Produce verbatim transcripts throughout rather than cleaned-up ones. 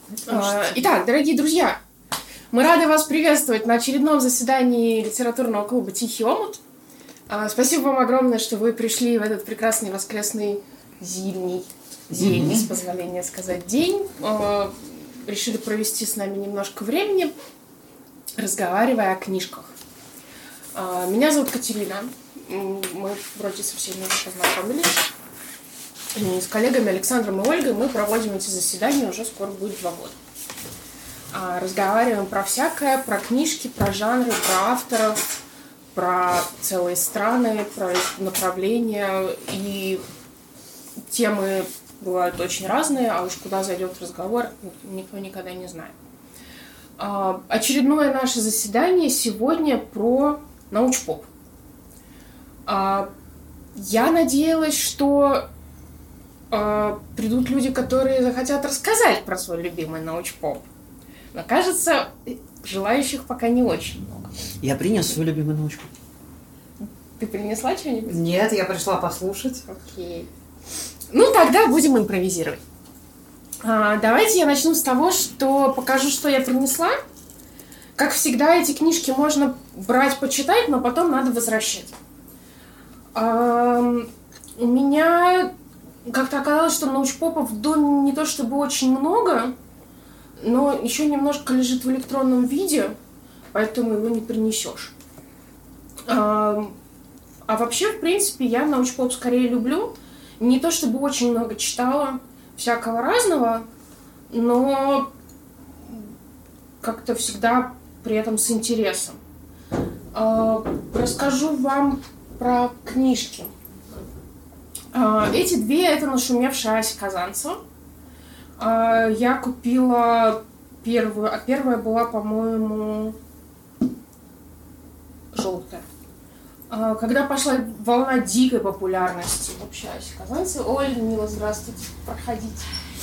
Итак, дорогие друзья, мы рады вас приветствовать на очередном заседании литературного клуба «Тихий омут». Спасибо вам огромное, что вы пришли в этот прекрасный воскресный зимний, зимний, с позволения сказать, день. Решили провести с нами немножко времени, разговаривая о книжках. Меня зовут Катерина. Мы вроде со всеми уже познакомились. И с коллегами Александром и Ольгой мы проводим эти заседания, уже скоро будет два года. Разговариваем про всякое, про книжки, про жанры, про авторов, про целые страны, про направления. И темы бывают очень разные, а уж куда зайдет разговор, никто никогда не знает. Очередное наше заседание сегодня про научпоп. Я надеялась, что придут люди, которые захотят рассказать про свой любимый научпоп. Но, кажется, желающих пока не очень много. Я принес свой любимый научпоп. Ты принесла что-нибудь? Нет, я пришла послушать. Окей. Ну, тогда будем импровизировать. А, давайте я начну с того, что покажу, что я принесла. Как всегда, эти книжки можно брать, почитать, но потом надо возвращать. А, у меня как-то оказалось, что научпопов в доме не то чтобы очень много, но еще немножко лежит в электронном виде, поэтому его не принесешь. А, а вообще, в принципе, я научпоп скорее люблю. Не то чтобы очень много читала всякого разного, но как-то всегда при этом с интересом. А, расскажу вам про книжки. А, эти две — это «Нашумевшая» Аси Казанцева. А, я купила первую, а первая была, по-моему, желтая. А, когда пошла волна дикой популярности вообще Аси Казанцевой. Ой, Мила, здравствуйте, проходите.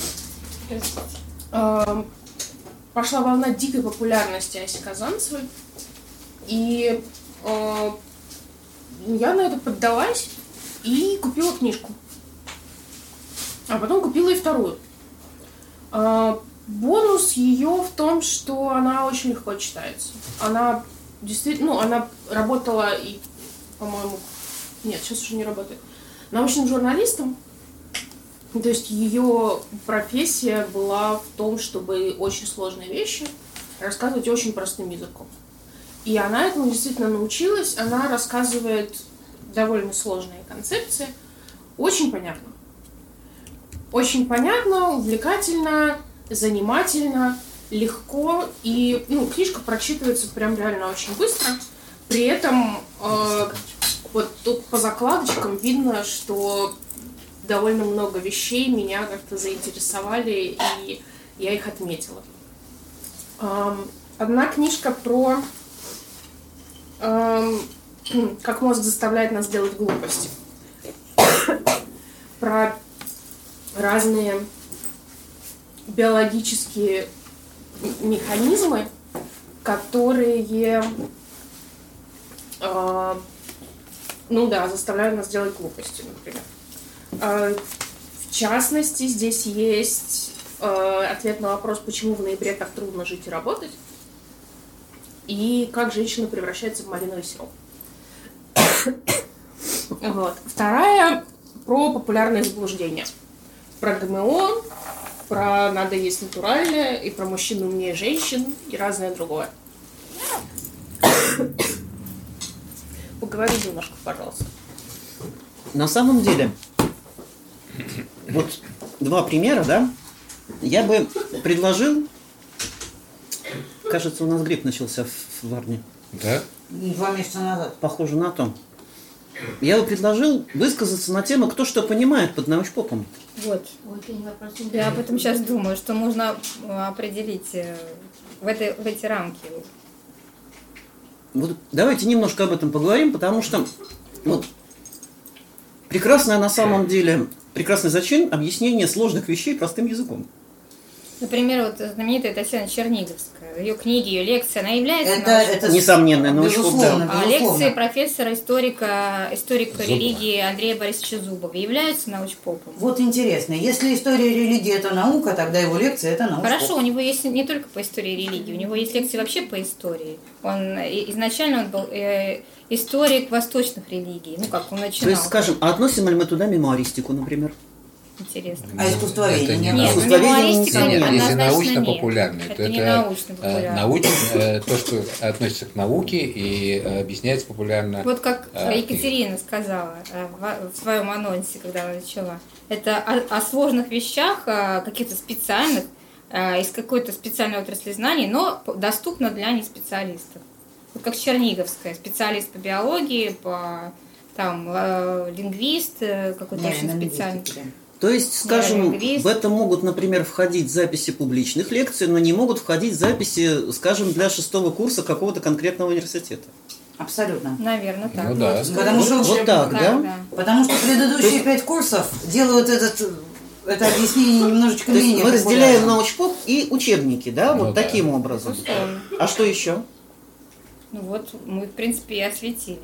А, пошла волна дикой популярности Аси Казанцевой. И а, я на это поддалась и купила книжку. А потом купила и вторую. А, бонус ее в том, что она очень легко читается. Она действительно, ну, она работала и, по-моему, нет, сейчас уже не работает, научным журналистом. То есть ее профессия была в том, чтобы очень сложные вещи рассказывать очень простым языком. И она этому действительно научилась. Она рассказывает довольно сложные концепции. Очень понятно. Очень понятно, увлекательно, занимательно, легко. И ну, книжка прочитывается прям реально очень быстро. При этом э, вот тут по закладочкам видно, что довольно много вещей меня как-то заинтересовали, и я их отметила. Э, одна книжка про э, как мозг заставляет нас делать глупости. Про разные биологические механизмы, которые, э, ну да, заставляют нас делать глупости, например. Э, в частности, здесь есть э, ответ на вопрос, почему в ноябре так трудно жить и работать, и как женщина превращается в малиновый сироп. Вот. Вторая про популярные заблуждения. Про ГМО, про надо есть натуральное, и про мужчин умнее женщин, и разное другое. Поговори немножко, пожалуйста. На самом деле, вот два примера, да, я бы предложил, кажется, у нас грипп начался в Варне. Да? Два месяца назад. Похоже на то. Я бы предложил высказаться на тему, кто что понимает под научпопом. Вот. Я об этом сейчас думаю, что нужно определить в, этой, в эти рамки. Вот давайте немножко об этом поговорим, потому что вот, прекрасное на самом деле, прекрасный зачин объяснение сложных вещей простым языком. Например, вот знаменитая Татьяна Черниговская, ее книги, ее лекции, она является Это, научной. это Несомненно, научпоп, безусловно, да. А безусловно. лекции профессора, историка, историка Зубова. религии Андрея Борисовича Зубова являются научпопом? Вот интересно, если история религии это наука, тогда его лекция это наука. Хорошо, у него есть не только по истории религии, у него есть лекции вообще по истории. Он и- изначально он был э, историк восточных религий, ну как он То начинал. есть, скажем, а относим ли мы туда мемуаристику, например? Интересно. А искусствоведение? Это не Нет, Нет, научно. ну, Искусствоведение мемуаристика не Нет, Конечно, если однозначно нет. научно-популярный, то Это не это научно-популярный. э, науч- э, то, что относится к науке и э, объясняется популярно. Вот как А, Екатерина сказала э, в в своем анонсе, когда она начала, это о, о сложных вещах, о каких-то специальных, э, из какой-то специальной отрасли знаний, но п- доступно для неспециалистов. Вот как Черниговская, специалист по биологии, по там э, лингвист, э, какой-то Не, очень на специальный. лингвистике, да. То есть, скажем, лингвист. в это могут, например, входить записи публичных лекций, но не могут входить записи, скажем, для шестого курса какого-то конкретного университета. Абсолютно. Наверное, так. Ну да. Потому что, Вот так, Так, да? да. потому что предыдущие пять курсов делают этот, это объяснение немножечко То есть менее мы разделяем популярным. научпоп и учебники, да, Ну вот да. таким образом. Безусловно. А что еще? Ну вот мы, в принципе, и осветили.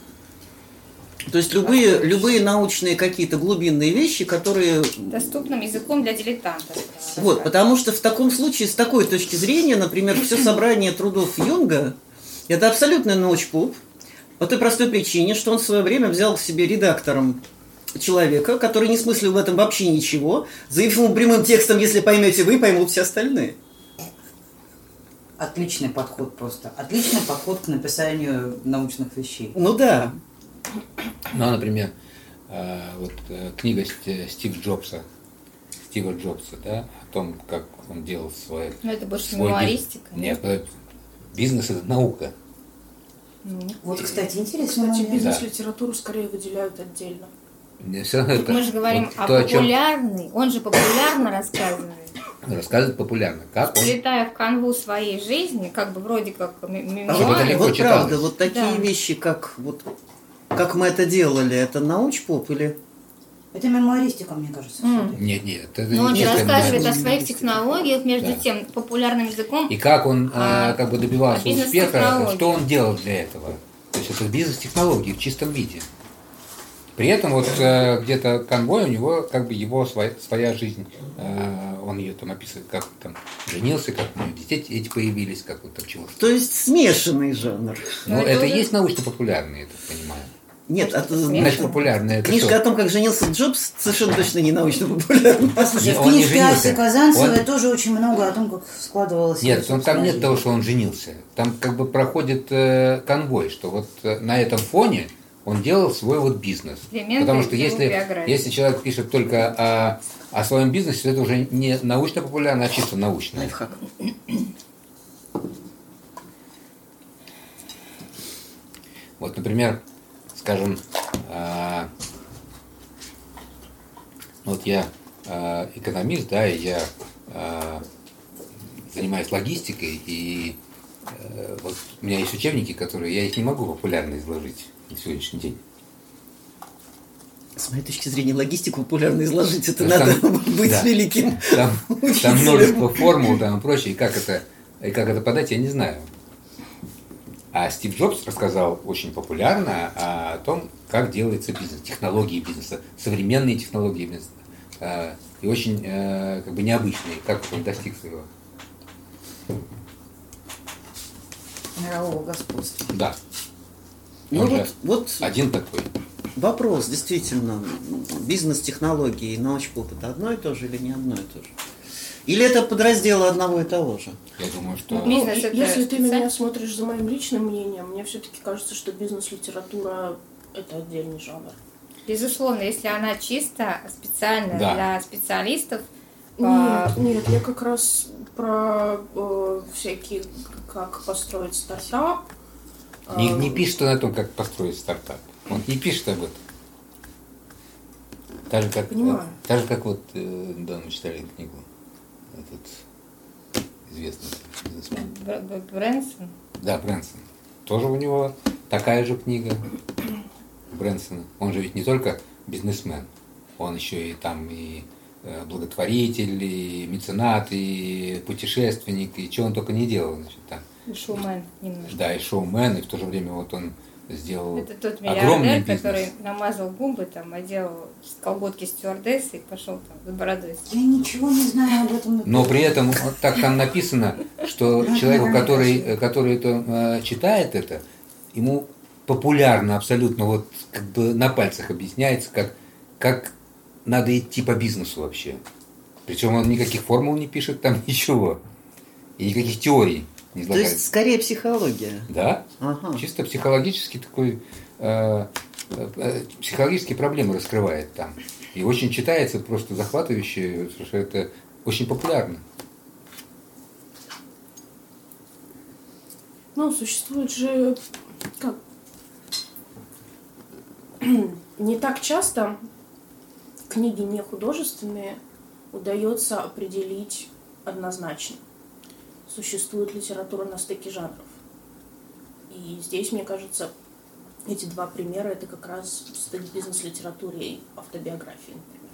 То есть любые, любые научные какие-то глубинные вещи, которые... Доступным языком для дилетантов. Вот, потому что в таком случае, с такой точки зрения, например, все собрание трудов Юнга – это абсолютный научпоп, по той простой причине, что он в свое время взял к себе редактором человека, который не смыслил в этом вообще ничего, заявив ему прямым текстом: если поймете вы, поймут все остальные. Отличный подход просто. Отличный подход к написанию научных вещей. Ну да. Ну, например, э, вот э, книга Ст- Стив Джобса, Стива Джобса, да, о том, как он делал свой... Но это больше свой мемуаристика. биз- Нет, э, бизнес – это наука. Ну, Вот, кстати, интересный Кстати, момент. бизнес-литературу скорее выделяют отдельно. Все равно это мы же говорим вот о то, о чем популярной, он же популярно рассказывает. рассказывает популярно. Как он... Вплетая в канву своей жизни, как бы вроде как ме- А вот это мемуары. легко Вот читалось. правда, вот такие Да. вещи, как вот как мы это делали, это научпоп или... Это мемуаристика, мне кажется. М. всё-таки. Нет, нет, это Но он не же чисто рассказывает о мемуаристика. своих технологиях, между Да. тем, популярным языком. И как он А, э, как бы добивался а успеха, бизнес-технологии. что он делал для этого. То есть это бизнес-технологии в чистом виде. При этом вот э, где-то конвой у него как бы его своя, своя жизнь. Э, он ее там описывает, как он там женился, как у него детей эти появились, как вот там чего. То есть смешанный жанр. Ну, Ну, это, это и уже- есть научно-популярный, я так понимаю. Нет, а, Смешно. Значит, популярный это книжка что? о том, как женился Джобс, совершенно точно не научно-популярна. Послушай, Не, в он не книжке женился. Аси Казанцевой Он- тоже очень много о том, как складывалось. Нет, его он, там собственная нет жизнь. того, что он женился. Там как бы проходит э, конвой, что вот э, на этом фоне он делал свой вот бизнес. Элементы Потому что его если, биографии. если человек пишет только о, о своем бизнесе, то это уже не научно-популярно, а чисто научно. Лайфхак. Вот, например, скажем, э, вот я э, экономист, да, и я э, занимаюсь логистикой, и э, вот у меня есть учебники, которые я их не могу популярно изложить на сегодняшний день. С моей точки зрения, логистику популярно изложить, это Потому надо что там- быть да. великим. Там, Учителем. там множество формул там, и прочее, и как это, и как это подать, я не знаю. А Стив Джобс рассказал очень популярно о том, как делается бизнес, технологии бизнеса, современные технологии бизнеса. Э, И очень э, как бы необычные, как он достиг своего. Мирового господства. Да, Ну Он вот, же вот один такой. вопрос, действительно, бизнес-технологии и научпоп – это одно и то же или не одно и то же? Или это подразделы одного и того же? Я думаю, что... Ну, Бизнес и- это если ты специаль- меня смотришь за моим личным мнением, мне все-таки кажется, что бизнес-литература – это отдельный жанр. Безусловно, если она чисто специальная Да. для специалистов, по- Нет, нет, я как раз про э, всякие, как построить стартап. Не, э, не пишет он о том, как построить стартап. Он не пишет об этом. Так же, как, Понимаю. э, так же, как вот э, недавно мы читали книгу. Этот известный бизнесмен. Бр- Бр- Брэнсон. Да, Брэнсон. Тоже у него такая же книга Брэнсона. Он же ведь не только бизнесмен, он еще и там и э, благотворитель, и меценат, и путешественник, и чего он только не делал, значит, там. Шоумен немножко. Да, и шоумен, и в то же время вот он сделал Это тот огромный миллиардер, бизнес. который намазал губы, там, одел колготки стюардессы и пошел там с бородой. Я ничего не знаю об этом. Но при этом вот так там написано, что человеку, который, который это, э, читает это, ему популярно абсолютно, вот как бы на пальцах объясняется, как, как надо идти по бизнесу вообще. Причем он никаких формул не пишет, там ничего. И никаких теорий не То излагает. есть, скорее психология. Да, Ага. чисто психологический такой, э, э, психологические проблемы раскрывает там. И очень читается просто захватывающе, что это очень популярно. Ну, существует же как? Не так часто книги не художественные удается определить однозначно. Существует литература на стыке жанров. И здесь, мне кажется, эти два примера — это как раз стык бизнес-литературы и автобиографии, например.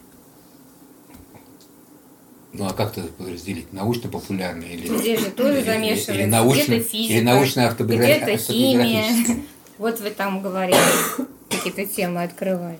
Ну а как это подразделить? Научно-популярное или... Здесь же тоже или- замешивается или научно- где-то физика, или научная автобиография. где-то химия. Вот вы там говорили, какие-то темы открывали.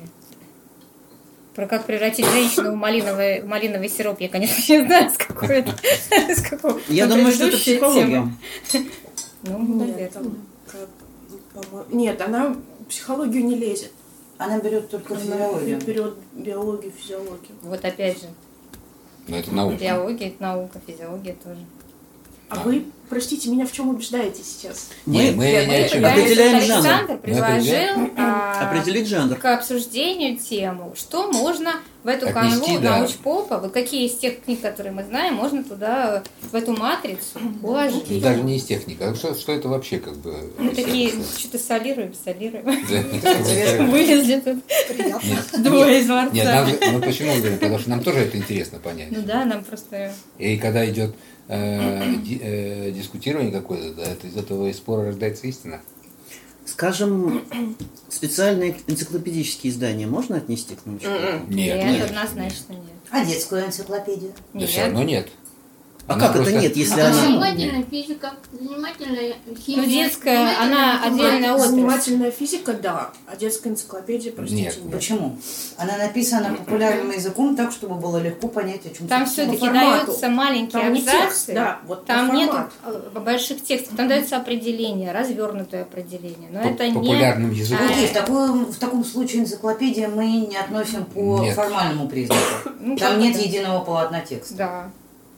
Про как превратить женщину в малиновый, в малиновый сироп, я, конечно, не знаю, с какой это. С какого. Я Но думаю, что это предыдущая психология. тема. Ну, Нет, наверное. там, как, по-моему- Нет, она в психологию не лезет. Она берет только Она физиологию. берет биологию, физиологию. Вот опять же, Но это наука. биология, это наука, физиология тоже. А вы, простите, меня в чем убеждаете сейчас? Не, мы Я- ни о мы чем. пытаемся, Определяем вот жанр. Александр Мы предложил а, Определить жанр. к обсуждению тему, что можно в эту Отнести, канву да. научпопа, вот какие из тех книг, которые мы знаем, можно туда, в эту матрицу уложить. Ну, даже не из техники. А что, что это вообще как бы... Мы такие что-то солируем, солируем. Да. Вылезли тут Нет, двое из Нет, дворца. нам же- ну почему говорим? Потому что нам тоже это интересно понять. Ну да, нам просто... И когда идет э, ди- э, дискутирование какое-то, да, это из этого из спора рождается истина. Скажем, специальные энциклопедические издания можно отнести к научному? Нет, Нет, нет. однозначно нет. А детскую энциклопедию? Да Нет. все равно нет. А Она как это просто- нет, если А она... занимательная физика, занимательная химия. Ну, детская, она занимательная отдельная математика. отрасль. Занимательная физика, да, а детская энциклопедия, простите, Нет. нет. Почему? Она написана популярным языком так, чтобы было легко понять, о чем Там собственно. все-таки формату. даются маленькие Там не абзацы. текст, да, вот Там по нет формату. больших текстов, там дается определение, развернутое определение. Но По- это не... популярным языком. А, Окей, в, такой- в таком случае энциклопедия мы не относим по Нет. формальному признаку. Ну, Там как нет это? единого полотна текста. Да.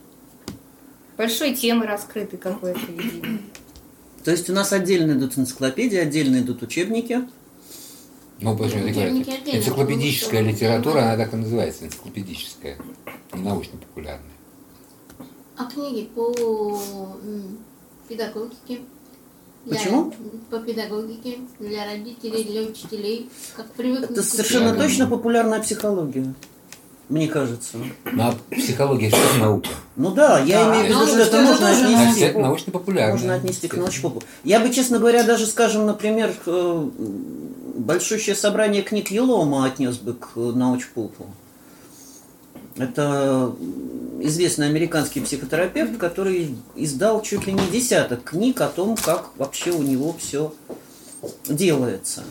Большой темы раскрыты какое-то единое. То есть у нас отдельно идут энциклопедии, отдельно идут учебники. Ну, почему ты Учебники говоришь? отдельно, Энциклопедическая потому что- литература, она так и называется, энциклопедическая, не научно-популярная. А книги по м, педагогике? Для- Почему? По педагогике, для родителей, для учителей. Как привыкнуть. Это к совершенно Я думаю. точно популярная психология, мне кажется. Ну, а психология что это наука? Ну да, я Да, имею в виду, ну, что что это это можно тоже Значит, отнести. это научно-популярная. Можно отнести к научпопу. Я бы, честно говоря, даже, скажем, например, э, большущее собрание книг Елома отнес бы к научпопу. Это известный американский психотерапевт, который издал чуть ли не десяток книг о том, как вообще у него все делается.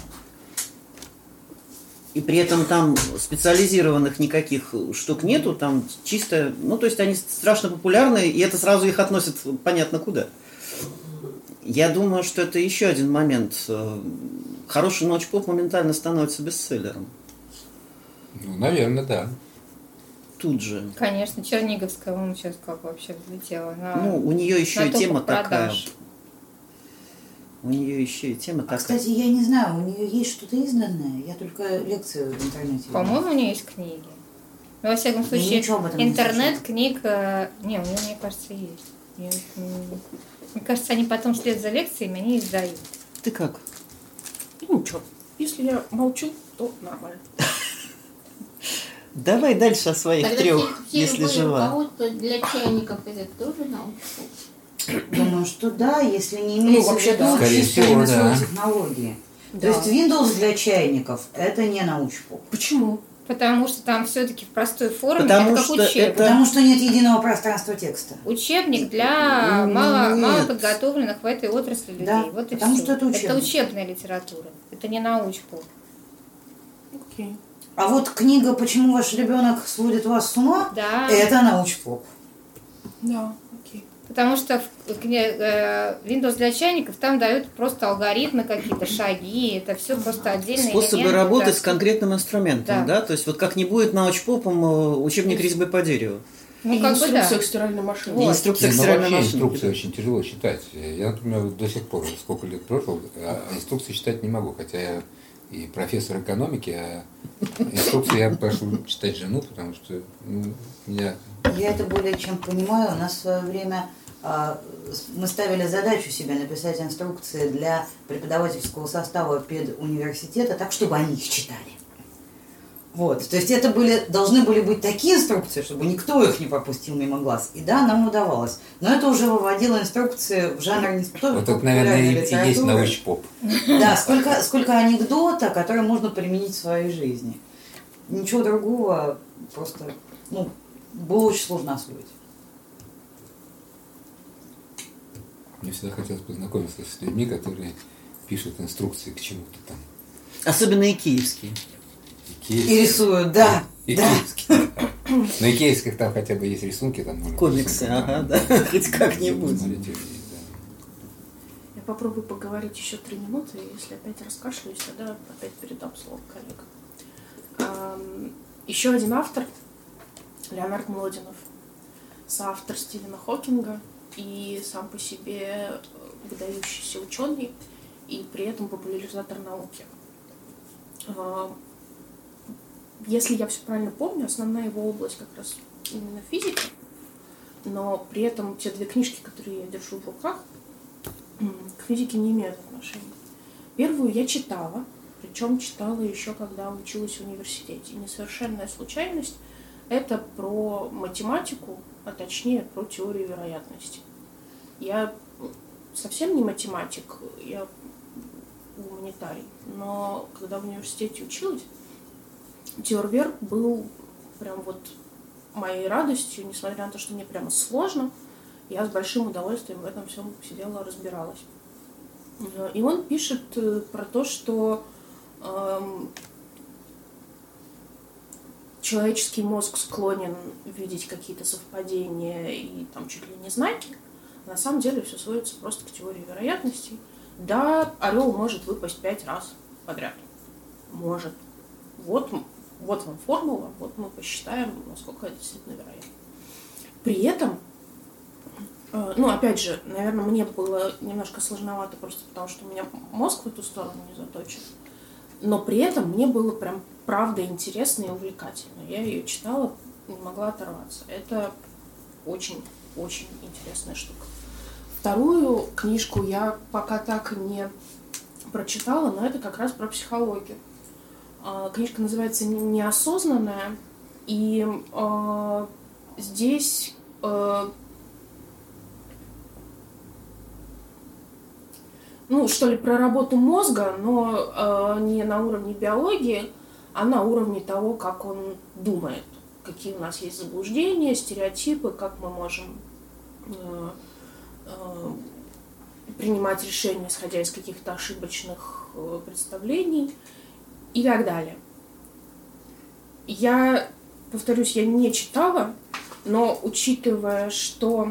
И при этом там специализированных никаких штук нету, там чисто, ну то есть они страшно популярны, и это сразу их относит понятно куда. Я думаю, что это еще один момент. Хороший научпоп моментально становится бестселлером. Ну, наверное, да. Тут же. Конечно, Черниговская, он сейчас как вообще взлетела. На, Ну, у нее еще на и тема топах такая. продаж. У нее еще и тема А, такая. кстати, я не знаю, у нее есть что-то изданное? Я только лекцию в интернете видела. По-моему, у нее есть книги. Но, во всяком Я случае, ничего об этом не интернет слышала. книг... э, Не, у нее, мне кажется, есть. Я их не- Мне кажется, они потом вслед за лекциями, они издают. Ты как? И ничего. Если я молчу, то нормально. Давай дальше о своих Тогда трех, все- все если любые жива. руководства для чайников это тоже наука. Думаю, что да, если не имеется вообще в виду да. Скорее чисто всего, ремесло да. технологии. Да. То есть Windows для чайников – это не научпоп. Почему? Потому что там все-таки в простой форме, Потому это как что учебник. это- Потому что нет единого пространства текста. Учебник для Ну, мало, нет. мало подготовленных в этой отрасли людей. Да, вот и потому всё. что это учебник. учебная литература. Это не научпоп. Окей. А вот книга «Почему ваш ребенок сводит вас с ума» Да. это научпоп. Да, окей. Потому что в кни- э, Windows для чайников там дают просто алгоритмы какие-то, шаги. Это все просто отдельные Способы элементы, работы да. с конкретным инструментом, Да. да. То есть вот как не будет научпопом э, учебник резьбы по дереву. Ну, И как бы да. инструкция к стиральной машине. И Вот. инструкция Не, к ну, стиральной вообще машине. инструкции очень тяжело читать. Я, например, вот до сих пор, сколько лет прошло, а инструкции читать не могу, хотя я и профессор экономики, а инструкции я прошу читать жену, потому что ну, меня... Я это более чем понимаю. У нас в свое время а, с- мы ставили задачу себе написать инструкции для преподавательского состава педуниверситета так, чтобы они их читали. Вот. То есть это были, должны были быть такие инструкции, чтобы никто их не пропустил мимо глаз. И да, нам удавалось. Но это уже выводило инструкции в жанр не столько Вот это, наверное, и, и есть литературы. научпоп. Да, сколько, сколько анекдота, которые можно применить в своей жизни. Ничего другого просто, ну, было очень сложно освоить. Мне всегда хотелось познакомиться с людьми, которые пишут инструкции к чему-то там. Особенно и киевские. И рисуют, да. И да. киевские. На икеевских там хотя бы есть рисунки. Там можно Комиксы, рисунки, ага, да, хоть как-нибудь. посмотреть, и, да. Я попробую поговорить еще три минуты, и если опять раскашляюсь, тогда опять передам слово коллегам. Ам, Еще один автор, Леонард Млодинов, соавтор Стивена Хокинга и сам по себе выдающийся ученый и при этом популяризатор науки. А, Если я все правильно помню, основная его область как раз именно физика, но при этом те две книжки, которые я держу в руках, м, к физике не имеют отношения. Первую я читала, причем читала еще когда училась в университете. «Несовершенная случайность» — это про математику, а точнее про теорию вероятности. Я совсем не математик, я гуманитарий, но когда в университете училась, Теорвер был прям вот моей радостью, несмотря на то, что мне прямо сложно, я с большим удовольствием в этом всем сидела, разбиралась. И он пишет про то, что эм, человеческий мозг склонен видеть какие-то совпадения и там чуть ли не знаки. На самом деле все сводится просто к теории вероятностей. Да, орел может выпасть пять раз подряд. Может. Вот, вот вам формула, вот мы посчитаем, насколько это действительно вероятно. При этом, э, ну, опять же, наверное, мне было немножко сложновато просто потому, что у меня мозг в эту сторону не заточен. Но при этом мне было прям правда интересно и увлекательно. Я ее читала, не могла оторваться. Это очень-очень интересная штука. Вторую книжку я пока так и не прочитала, но это как раз про психологию. Книжка называется «Неосознанная», и э, здесь э, ну, что ли, про работу мозга, но э, не на уровне биологии, а на уровне того, как он думает, какие у нас есть заблуждения, стереотипы, как мы можем э, э, принимать решения, исходя из каких-то ошибочных э, представлений и так далее. Я, повторюсь, я не читала, но учитывая, что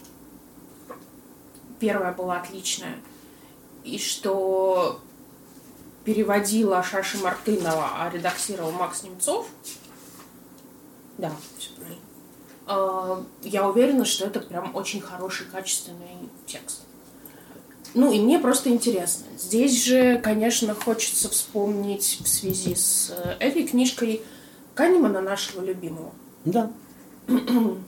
первая была отличная, и что переводила Шаша Мартынова, а редактировал Макс Немцов, да, все правильно, я уверена, что это прям очень хороший, качественный текст. Ну, и мне просто интересно. Здесь же, конечно, хочется вспомнить в связи с этой книжкой Канемана, нашего любимого. Да. Thinking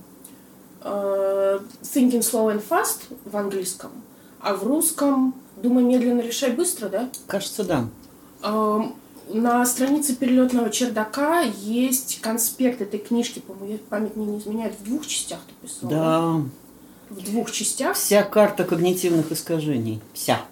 Slow and Fast в английском, а в русском «Думай медленно, решай быстро», да? Кажется, да. На странице перелетного чердака есть конспект этой книжки, по-моему, память мне не изменяет, в двух частях ты писала. Да. В двух частях. Вся карта когнитивных искажений. Вся.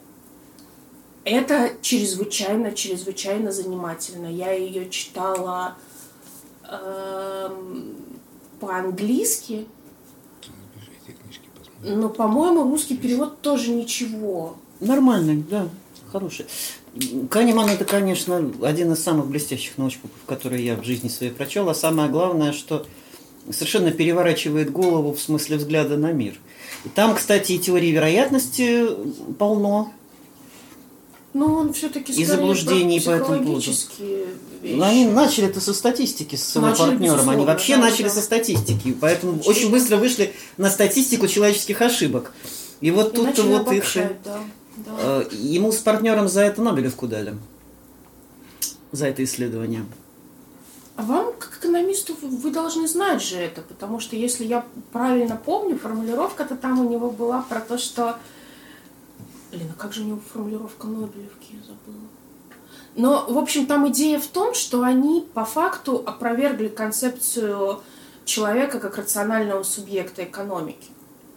Это чрезвычайно, чрезвычайно занимательно. Я ее читала эм, по-английски, Эти книжки посмотрим. но, по-моему, русский перевод тоже ничего. Нормальный, да, хороший. Канеман — это, конечно, один из самых блестящих научпопов, которые я в жизни своей прочел. А самое главное, что совершенно переворачивает голову в смысле взгляда на мир. И там, кстати, и теории вероятности полно. Но он все-таки И заблуждений по этому поводу. психологические вещи. Ну, они начали это со статистики, с своим Начали, партнером. Они безусловно, вообще да, начали да. со статистики. Поэтому Очевидно. очень быстро вышли на статистику человеческих ошибок. И вот И тут-то начали вот их... обобщать, да, да. э, Ему с партнером за это Нобелевку дали. За это исследование. А вам, как экономисту, вы вы должны знать же это, потому что, если я правильно помню, формулировка-то там у него была про то, что... Блин, а как же у него формулировка Нобелевки, я забыла. Но, в общем, там идея в том, что они по факту опровергли концепцию человека как рационального субъекта экономики.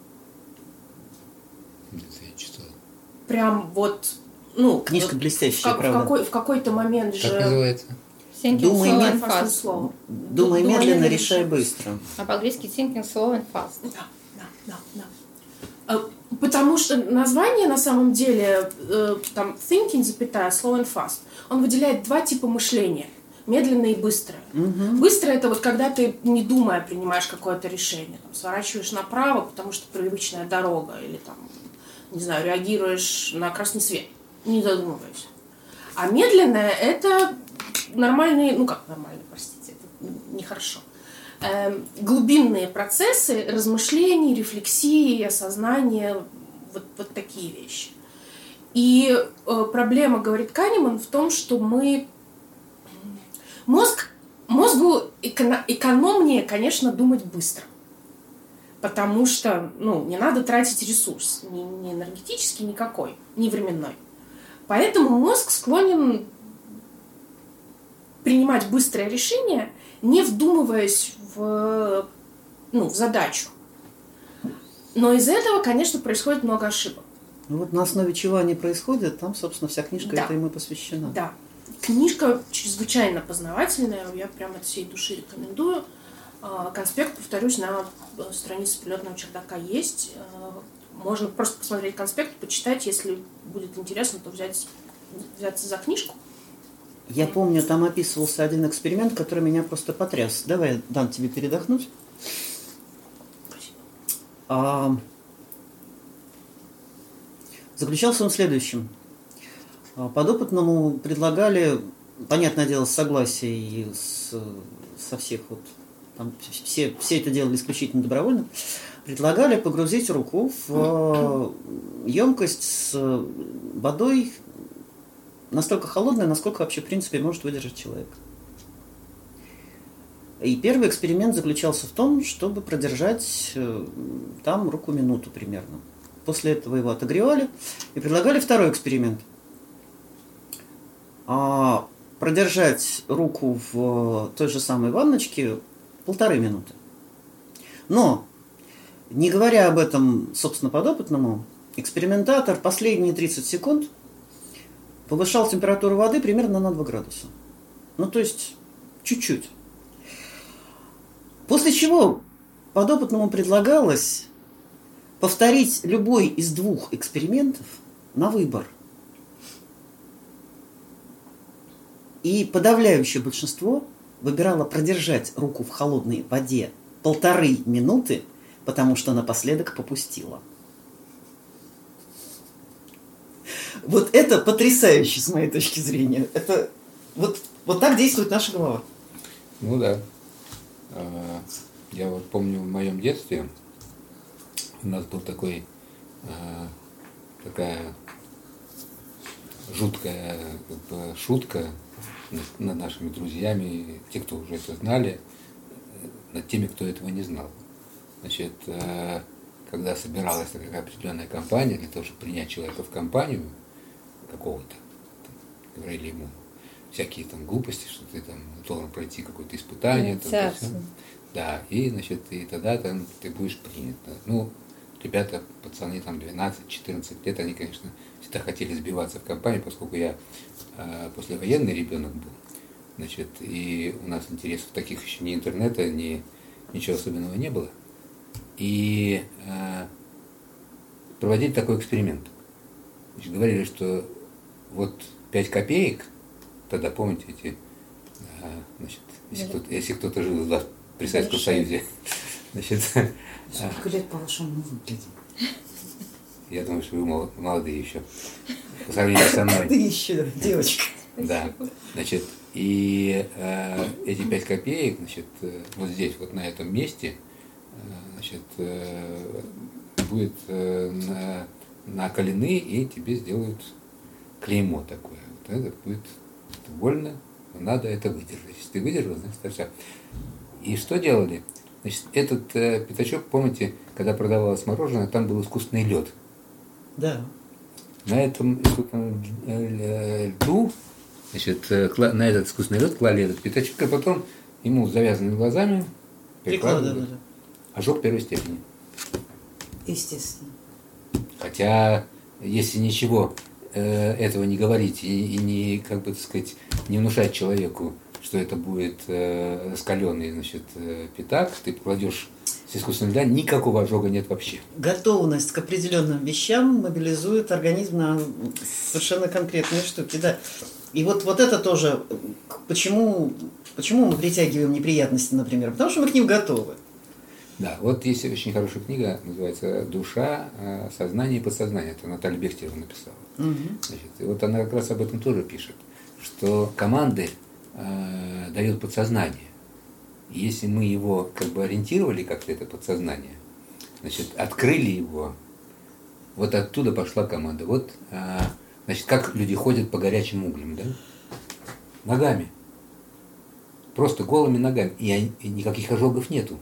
Это я читал. Прям вот, ну... Книжка вот блестящая, в, ка- в правда. какой- в какой-то момент Как же... называется? Thinking Думай slow мед- and Фастное fast. слово. Думай Думай медленно, медленно, решай решай быстро. А по-английски thinking slow and fast. Да, да, да, да. А, Потому что название на самом деле, э, там, thinking, запятая, slow and fast, он выделяет два типа мышления. Медленное и быстрое. Быстрое — это вот когда ты, не думая, принимаешь какое-то решение. Там, сворачиваешь направо, потому что привычная дорога, или там, не знаю, реагируешь на красный свет, не задумываясь. А медленное — это нормальные, ну как нормальные, простите, это нехорошо. Эм, глубинные процессы размышлений, рефлексии, осознания, вот, вот такие вещи. И э, проблема, говорит Канеман, в том, что мы... Мозг, мозгу эко- экономнее, конечно, думать быстро. Потому что, ну, не надо тратить ресурс, ни, ни энергетический никакой, ни временной. Поэтому мозг склонен принимать быстрое решение, не вдумываясь в, ну, в задачу. Но из этого, конечно, происходит много ошибок. Ну вот на основе чего они происходят, там, собственно, вся книжка Да. этой и посвящена. Да. Книжка чрезвычайно познавательная, я прямо от всей души рекомендую. А, Конспект, повторюсь, на странице «Перелетного чердака» есть. А, Можно просто посмотреть конспект, почитать, если будет интересно, то взять, взяться за книжку. Я помню, там описывался один эксперимент, который меня просто потряс. Давай я дам тебе передохнуть. Спасибо. А, заключался он в следующем. А, Подопытному предлагали, понятное дело, с согласия и с, со всех вот, там все, все это делали исключительно добровольно, предлагали погрузить руку в емкость с водой настолько холодной, насколько вообще, в принципе, может выдержать человек. И первый эксперимент заключался в том, чтобы продержать э, там руку минуту примерно. После этого его отогревали и предлагали второй эксперимент. А, продержать руку в той же самой ванночке полторы минуты. Но, не говоря об этом, собственно, подопытному, экспериментатор последние тридцать секунд повышал температуру воды примерно на два градуса. Ну, то есть, чуть-чуть. После чего подопытному предлагалось повторить любой из двух экспериментов на выбор. И подавляющее большинство выбирало продержать руку в холодной воде полторы минуты, потому что напоследок попустило. Вот это потрясающе, с моей точки зрения. Это вот, вот так действует наша голова. Ну да. А, Я вот помню в моем детстве у нас был такой а, такая жуткая как бы, шутка над, над нашими друзьями, те, кто уже это знали, над теми, кто этого не знал. Значит, а, когда собиралась такая определенная компания для того, чтобы принять человека в компанию какого-то, там, говорили ему всякие там глупости, что ты там должен пройти какое-то испытание. Там, то всё. Да, и, значит, и тогда там ты будешь принят. Ну, ребята, пацаны там двенадцать-четырнадцать лет, они, конечно, всегда хотели сбиваться в компанию, поскольку я э, послевоенный ребенок был. Значит, и у нас интересов таких еще ни интернета, ни ничего особенного не было. И э, проводили такой эксперимент. Значит, говорили, что вот пять копеек, тогда, помните, эти, э, значит, если кто-то, если кто-то жил да, при Советском Союзе, значит, Сколько лет, по-вашему, выглядим? я думаю, что вы молодые еще, по сравнению со мной. Ты еще девочка. Да, значит, и э, эти пять копеек, значит, э, вот здесь, вот на этом месте, э, значит, э, будет э, на, наколены, и тебе сделают клеймо такое. Вот это будет больно, но надо это выдержать. Если ты выдержал, значит, это все. И что делали? Значит, этот э, пятачок, помните, когда продавалось мороженое, там был искусственный лед. Да. На этом искусственном льду, значит, на этот искусственный лед клали этот пятачок, а потом ему с завязанными глазами прикладывали ожог первой степени. Естественно. Хотя, если ничего э, этого не говорить и, и не, как бы, так сказать, не внушать человеку, что это будет э, раскаленный, значит, э, пятак, ты кладешь с искусственным льда, никакого ожога нет вообще. Готовность к определенным вещам мобилизует организм на совершенно конкретные штуки, да. И вот, вот это тоже, почему, почему мы притягиваем неприятности, например, потому что мы к ним готовы. Да, вот есть очень хорошая книга, называется «Душа, сознание и подсознание». Это Наталья Бехтерева написала. Угу. Значит, и вот она как раз об этом тоже пишет, что команды э, дают подсознание. И если мы его как бы ориентировали как-то, это подсознание, значит, открыли его, вот оттуда пошла команда. Вот, э, значит, как люди ходят по горячим углям, да? Ногами. Просто голыми ногами. И, они, и никаких ожогов нету.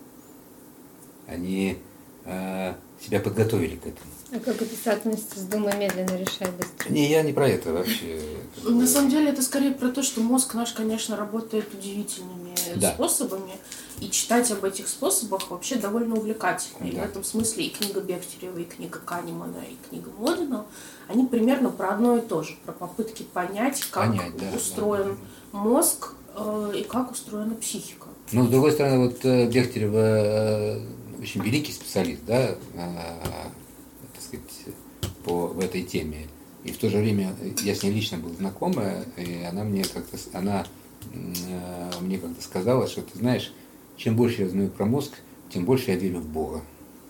Они э, себя подготовили к этому. А как это соотносится с «Думай медленно, решай быстро»? Не, я не про это вообще. На самом деле это скорее про то, что мозг наш, конечно, работает удивительными Да. способами, и читать об этих способах вообще довольно увлекательно. И Да. в этом смысле и книга Бехтерева, и книга Канемана, и книга Модена, они примерно про одно и то же, про попытки понять, как Понять, да, устроен мозг э, и как устроена психика. Но, с другой стороны, вот э, Бехтерева э, очень великий специалист, да, э, так сказать, по, в этой теме. И в то же время я с ней лично был знаком, и она мне как-то, она э, мне как-то сказала, что ты знаешь, чем больше я знаю про мозг, тем больше я верю в Бога.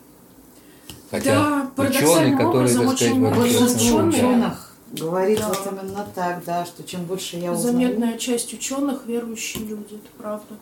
Да, парадоксальным образом очень много Большинство ученых, ученых говорит Да. вот именно так, да, что чем больше я узнаю... заметная часть ученых верующие люди, это правда.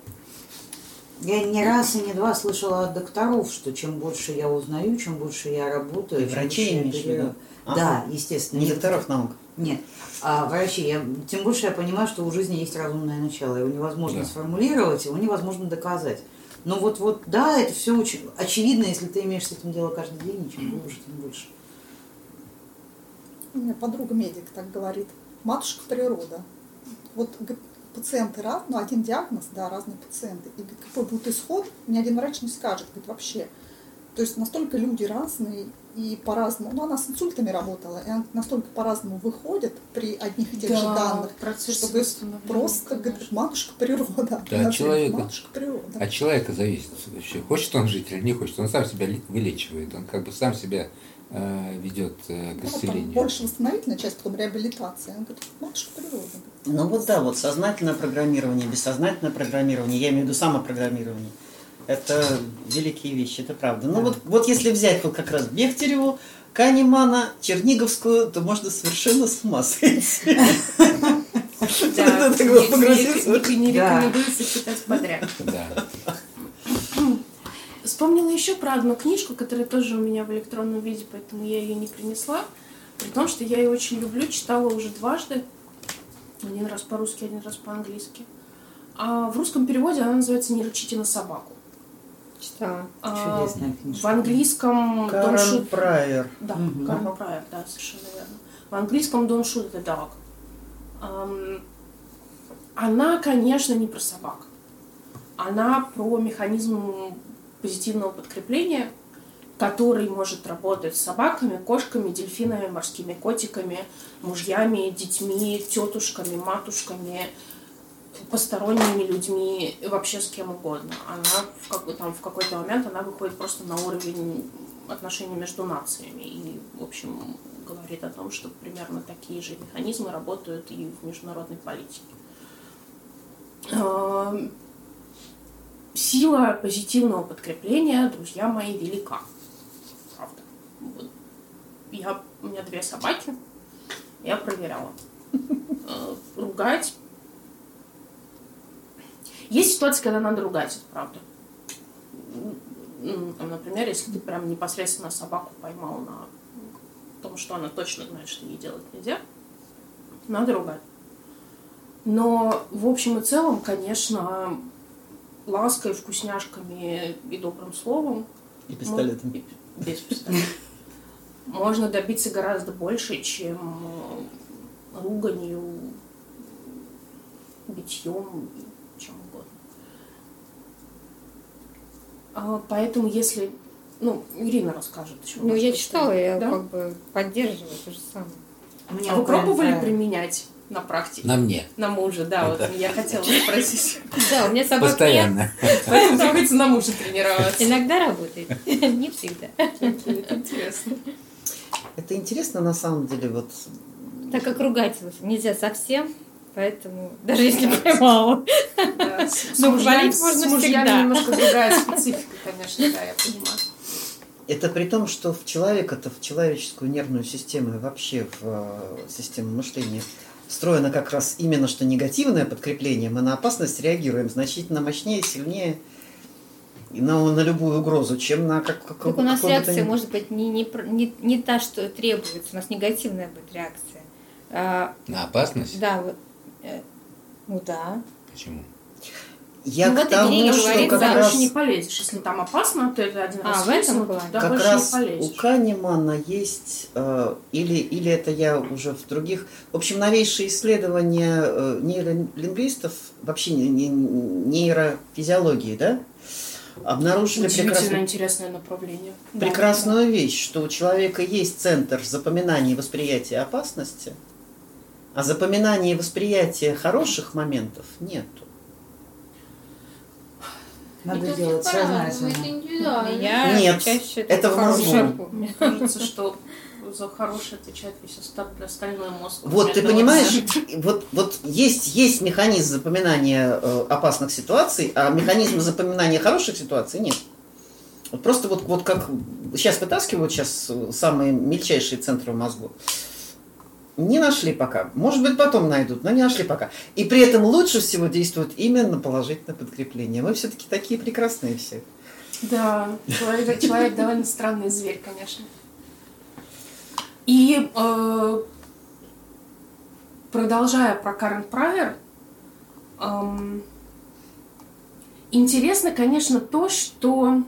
Я не раз и не два слышала от докторов, что чем больше я узнаю, чем больше я работаю, И чем врачей больше я имеешь в виду? доверяю. Ага. Да, естественно. Не Нет, докторов наук. Нет, а врачи. Я, тем больше я понимаю, что у жизни есть разумное начало. Его невозможно Да. сформулировать, его невозможно доказать. Но вот, вот, да, это все очень очевидно, если ты имеешь с этим дело каждый день, и чем глубже, тем больше. У меня подруга медик так говорит. Матушка природа. Вот говорит, пациенты разные, ну один диагноз, да, разные пациенты. И говорит, какой будет исход, ни один врач не скажет, говорит, вообще. То есть настолько люди разные и по-разному. Ну, она с инсультами работала, и она настолько по-разному выходит при одних и тех же данных, процесс что говорит, просто говорит, матушка природа. Да, Она от человека. говорит, матушка природа. От человека зависит вообще, хочет он жить или не хочет. Он сам себя ли- вылечивает, он как бы сам себя э, ведет э, к Ну, вот там исцелению. больше восстановительная часть, потом реабилитация. Она говорит, матушка природа. Ну вот да, вот сознательное программирование, бессознательное программирование, я имею в виду самопрограммирование. Это великие вещи, это правда. Ну вот, вот если взять вот как раз Бехтереву, Канемана, Черниговскую, то можно совершенно с ума сойти. Да, Это не- было не- погрузиться. не- не Да. рекомендуется читать подряд. Да. Вспомнила еще про одну книжку, которая тоже у меня в электронном виде, поэтому я ее не принесла. При том, что я ее очень люблю, читала уже дважды. Один раз по-русски, один раз по-английски. А в русском переводе она называется «Не рычите на собаку». Читала. А, Чудесная книжка. в английском «Don't Карен shoot». Прайер. Да, Мгм. Карен Прайер, да, совершенно верно. В английском «Don't shoot the dog». Ам, Она, конечно, не про собак. Она про механизм позитивного подкрепления, который может работать с собаками, кошками, дельфинами, морскими котиками, мужьями, детьми, тетушками, матушками, посторонними людьми, вообще с кем угодно. Она в, как, там, в какой-то момент она выходит просто на уровень отношений между нациями. И, в общем, говорит о том, что примерно такие же механизмы работают и в международной политике. Сила позитивного подкрепления, друзья мои, велика. Правда. Вот. Я, у меня две собаки, я проверяла. Ругать. Есть ситуации, когда надо ругать, это правда. Там, например, если ты прям непосредственно собаку поймал на том, что она точно знает, что ей делать нельзя, надо ругать. Но в общем и целом, конечно, лаской, вкусняшками и добрым словом. И пистолетом. И, без пистолета. Можно добиться гораздо больше, чем руганью, битьем, чем угодно. А поэтому если... Ну, Ирина расскажет еще. Ну, я может, читала, что- я да? как бы поддерживаю то же самое. Мне А вы пробовали Украина- применять на практике? На мне. На мужа, да, вот я хотела спросить. Да, у меня собак нет. Постоянно. Поэтому приходится на мужа тренироваться. Иногда работает, не всегда. Это интересно. Это интересно на самом деле, вот Так как ругать нельзя совсем, поэтому даже если поймала. Да, с- с Ну, мужьями- хвалить можно с мужьями всегда. немножко другая специфика, конечно, да, я понимаю. это при том, что в человека-то, в человеческую нервную систему и вообще в э, систему мышления встроено как раз именно что негативное подкрепление. Мы на опасность реагируем значительно мощнее, сильнее и на, на любую угрозу, чем на как, как, Так у нас какой бы то реакция ни- может быть не, не, пр- не, не та, что требуется. У нас негативная будет реакция. А, На опасность? да, вот. э, Ну да. Почему? Я Ну, к вот Евгений тому, что говорит, как да, раз, Больше не полезешь. Если там опасно, то это один А, раз в этом свистнул, плане. туда как больше раз не у полезешь. Канемана есть, э, или, или это я уже в других... В общем, новейшие исследования э, нейролингвистов, вообще не- не- нейрофизиологии, да, обнаружили Удивительно прекрасно, интересное направление. Да, прекрасную вещь, что у человека есть центр запоминания и восприятия опасности, а запоминания и восприятия хороших моментов нету. Надо Это делать все по-разному, это сознательно. индивидуально. Я Нет, чаще это в хорошую мозгу. помню. да. Мне кажется, что за хорошее отвечает весь оста- остальной мозг. Вот, ты Например, понимаешь, вот, вот есть, есть механизм запоминания э, опасных ситуаций, а механизма запоминания хороших ситуаций нет. Вот просто вот, вот как сейчас вытаскивают сейчас самые мельчайшие центры в мозгу. Не нашли пока. Может быть, потом найдут, но не нашли пока. И при этом лучше всего действует именно положительное подкрепление. Мы все-таки такие прекрасные все. Да, человек, человек довольно странный зверь, конечно. И э, продолжая про Карен Прайер, эм, интересно, конечно, то, что...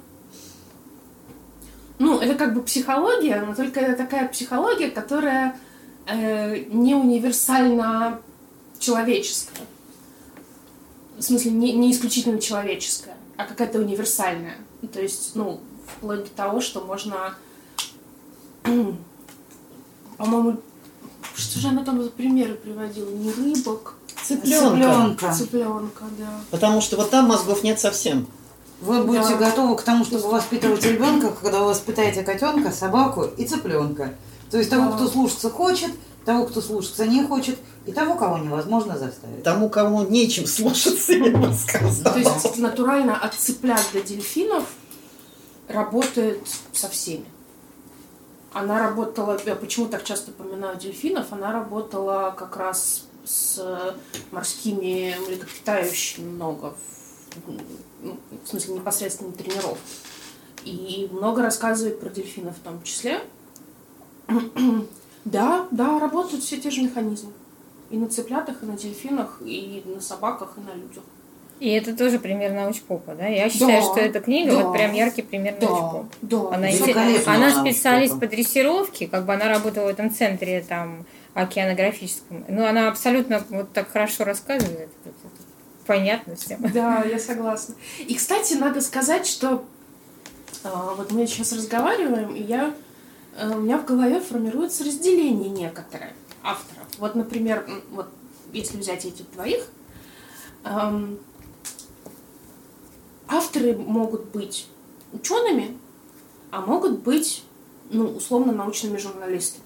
Ну, это как бы психология, но только это такая психология, которая э, не универсально человеческая. В смысле, не, не исключительно человеческая, а какая-то универсальная. То есть, ну, вплоть до того, что можно... По-моему, что же она там за примеры приводила? Не рыбок, Цыпленка. цыпленка, да. Потому что вот там мозгов нет совсем. Вы будете Да. готовы к тому, чтобы воспитывать ребенка, когда вы воспитаете котенка, собаку и цыпленка. То есть того, Да. кто слушаться хочет, того, кто слушаться не хочет, и того, кого невозможно заставить. Тому, кому нечем слушаться, я бы сказала. То есть натурально от цыплят до дельфинов работает со всеми. Она работала, я почему так часто поминаю дельфинов, она работала как раз с морскими млекопитающими много, в, ну, в смысле непосредственно тренировок. И много рассказывает про дельфинов в том числе. Да, да, работают все те же механизмы. И на цыплятах, и на дельфинах, и на собаках, и на людях. И это тоже пример научпопа, да? Я считаю, Да, что эта книга да, вот прям яркий пример Да, научпопа. да. Она, Великолепно она научпопа. специалист по дрессировке, как бы она работала в этом центре там океанографическом. Но она абсолютно вот так хорошо рассказывает. Вот это понятно всем. Да, я согласна. И, кстати, надо сказать, что а, вот мы сейчас разговариваем, и я, а, у меня в голове формируется разделение некоторое авторов. Вот, например, м, вот если взять этих двоих, Эм, авторы могут быть учеными, а могут быть, ну, условно, научными журналистами.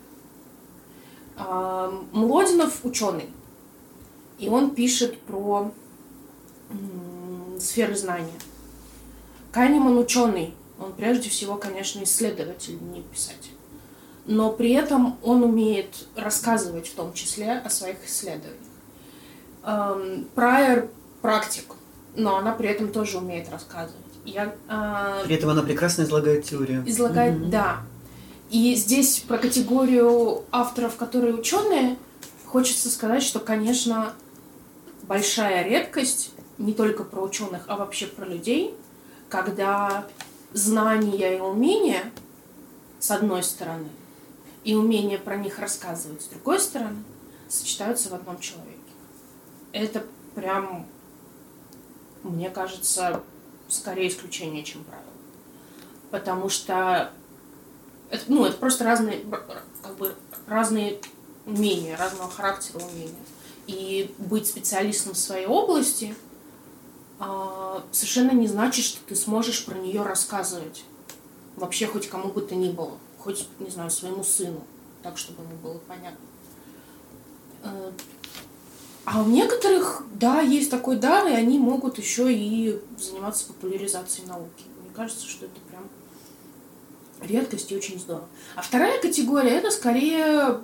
Эм, Млодинов ученый, и он пишет про м, сферы знания. Канеман ученый, он прежде всего, конечно, исследователь, не писатель. Но при этом он умеет рассказывать в том числе о своих исследованиях. Эм, Прайер практик, но она при этом тоже умеет рассказывать. Я, э, При этом она прекрасно излагает теорию. излагает, Мгм. да. И здесь про категорию авторов, которые ученые, хочется сказать, что, конечно, большая редкость не только про ученых, а вообще про людей, когда знания и умения с одной стороны и умение про них рассказывать с другой стороны сочетаются в одном человеке. Это прям, мне кажется, скорее исключение, чем правило. Потому что это, ну, это просто разные, как бы, разные умения, разного характера умения. И быть специалистом в своей области а, совершенно не значит, что ты сможешь про нее рассказывать вообще хоть кому бы то ни было, хоть, не знаю, своему сыну, так, чтобы ему было понятно. Э, А у некоторых, да, есть такой дар, и они могут еще и заниматься популяризацией науки. Мне кажется, что это прям редкость и очень здорово. А вторая категория – это скорее,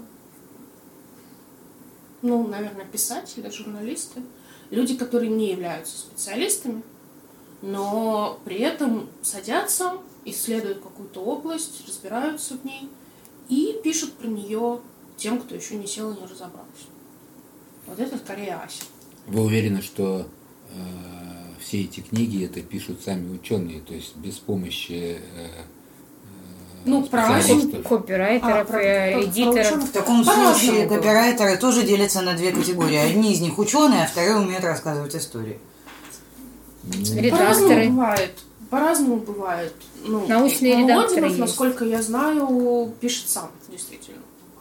ну, наверное, писатели, журналисты, люди, которые не являются специалистами, но при этом садятся, исследуют какую-то область, разбираются в ней и пишут про нее тем, кто еще не сел и не разобрался. Вот это скорее Ася. Вы уверены, что э, все эти книги это пишут сами ученые, то есть без помощи э, Ну, про Асю, специалистов? Копирайтеров, А, про- э, про- про эдиторов. ученых. В таком По-разному случае было. копирайтеры тоже делятся на две категории. Одни из них ученые, а вторые умеют рассказывать истории. Редакторы. По-разному бывает. По-разному бывает. Ну, Научные редакторы Млодинов, есть. насколько я знаю, пишет сам, действительно.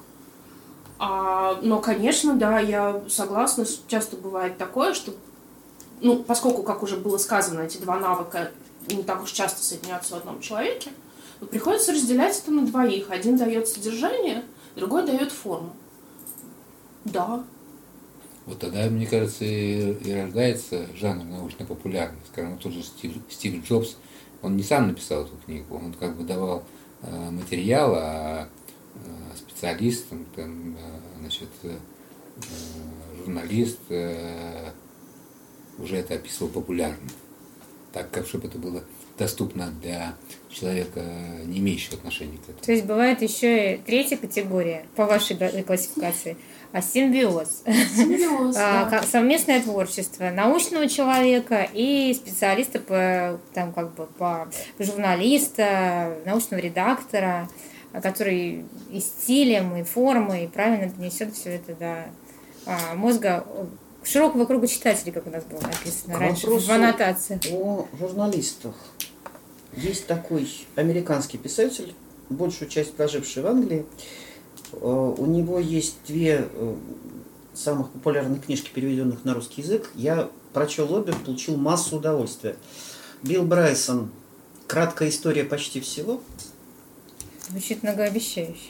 А, но, конечно, да, я согласна, с- часто бывает такое, что, ну, поскольку, как уже было сказано, эти два навыка не так уж часто соединяются в одном человеке, то приходится разделять это на двоих. Один дает содержание, другой дает форму. Да. Вот тогда, мне кажется, и, и рождается жанр научно-популярный. Скажем, вот тот же Стив, Стив Джобс, он не сам написал эту книгу, он как бы давал э, материал, а э, специалистам, там, э, значит, э, журналист э, уже это описывал популярно. Так, как чтобы это было доступно для человека, не имеющего отношения к этому. То есть бывает еще и третья категория по вашей га- классификации, а симбиоз. Симбиоз, А, да. как совместное творчество научного человека и специалиста по, там, как бы, по журналиста, научного редактора, а, который и стилем, и формой, и правильно донесет все это до а, мозга широкого круга читателей, как у нас было написано К раньше вопросу в аннотациях. о журналистах. Есть такой американский писатель, большую часть проживший в Англии. Э, У него есть две э, самых популярных книжки, переведенных на русский язык. Я прочел обе, получил массу удовольствия. Билл Брайсон «Краткая история почти всего». Звучит многообещающе.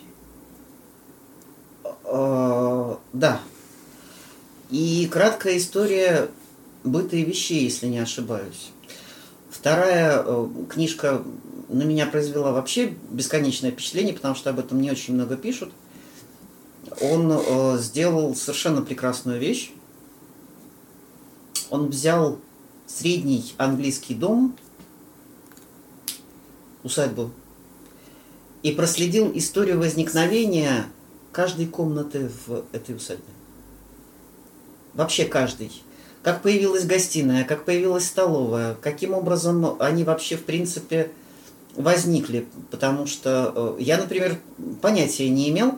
Э, Да. И краткая история быта и вещей, если не ошибаюсь. Вторая э, книжка на меня произвела вообще бесконечное впечатление, потому что об этом не очень много пишут. Он э, сделал совершенно прекрасную вещь. Он взял средний английский дом, усадьбу, и проследил историю возникновения каждой комнаты в этой усадьбе. Вообще каждый. Как появилась гостиная, как появилась столовая, каким образом они вообще, в принципе, возникли. Потому что э, я, например, понятия не имел,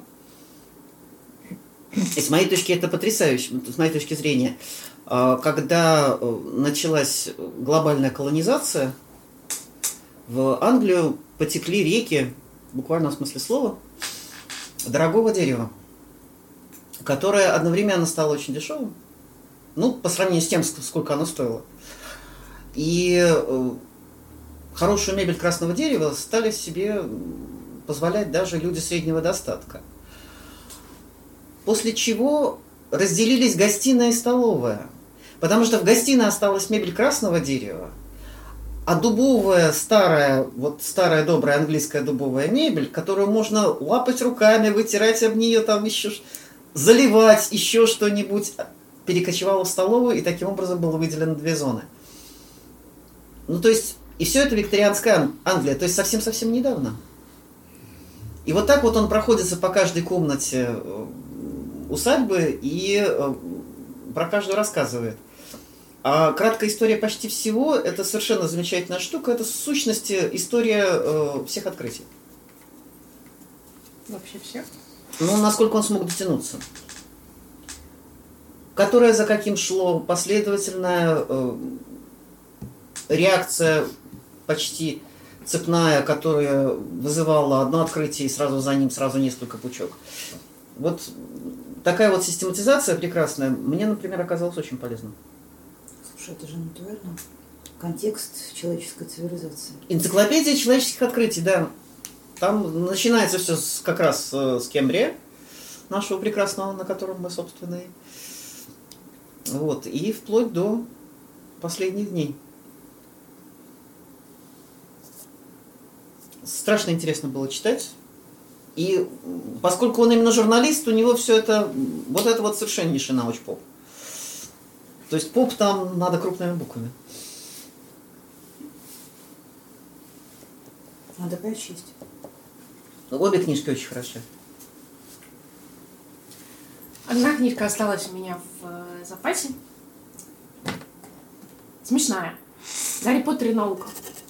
и с моей точки это потрясающе, с моей точки зрения, э, когда э, началась глобальная колонизация, в Англию потекли реки, буквально в смысле слова, дорогого дерева, которое одновременно стало очень дешевым, Ну, по сравнению с тем, сколько оно стоило. И э, хорошую мебель красного дерева стали себе позволять даже люди среднего достатка. После чего разделились гостиная и столовая. Потому что в гостиной осталась мебель красного дерева, а дубовая, старая, вот старая добрая английская дубовая мебель, которую можно лапать руками, вытирать об нее, там еще заливать, еще что-нибудь, перекочевала в столовую, и таким образом было выделено две зоны. Ну, то есть, и все это викторианская Англия, то есть совсем-совсем недавно. И вот так вот он проходится по каждой комнате усадьбы и про каждую рассказывает. А краткая история почти всего – это совершенно замечательная штука. Это в сущности история э, всех открытий. Вообще всех? Ну, насколько он смог дотянуться. Которое за каким шло, последовательная э, реакция почти цепная, которая вызывала одно открытие и сразу за ним сразу несколько пучок. Вот такая вот систематизация прекрасная мне, например, оказалась очень полезна. Слушай, это же натурально контекст человеческой цивилизации. Энциклопедия человеческих открытий, да. Там начинается все с, как раз с Кембрия, нашего прекрасного, на котором мы, собственно, и... Вот, и вплоть до последних дней. Страшно интересно было читать. И поскольку он именно журналист, у него все это, вот это вот совершеннейший научпоп. То есть поп там надо крупными буквами. Надо прочесть. Обе книжки очень хороши. Одна книжка осталась у меня в запасе. Смешная. «Гарри Поттер и наука».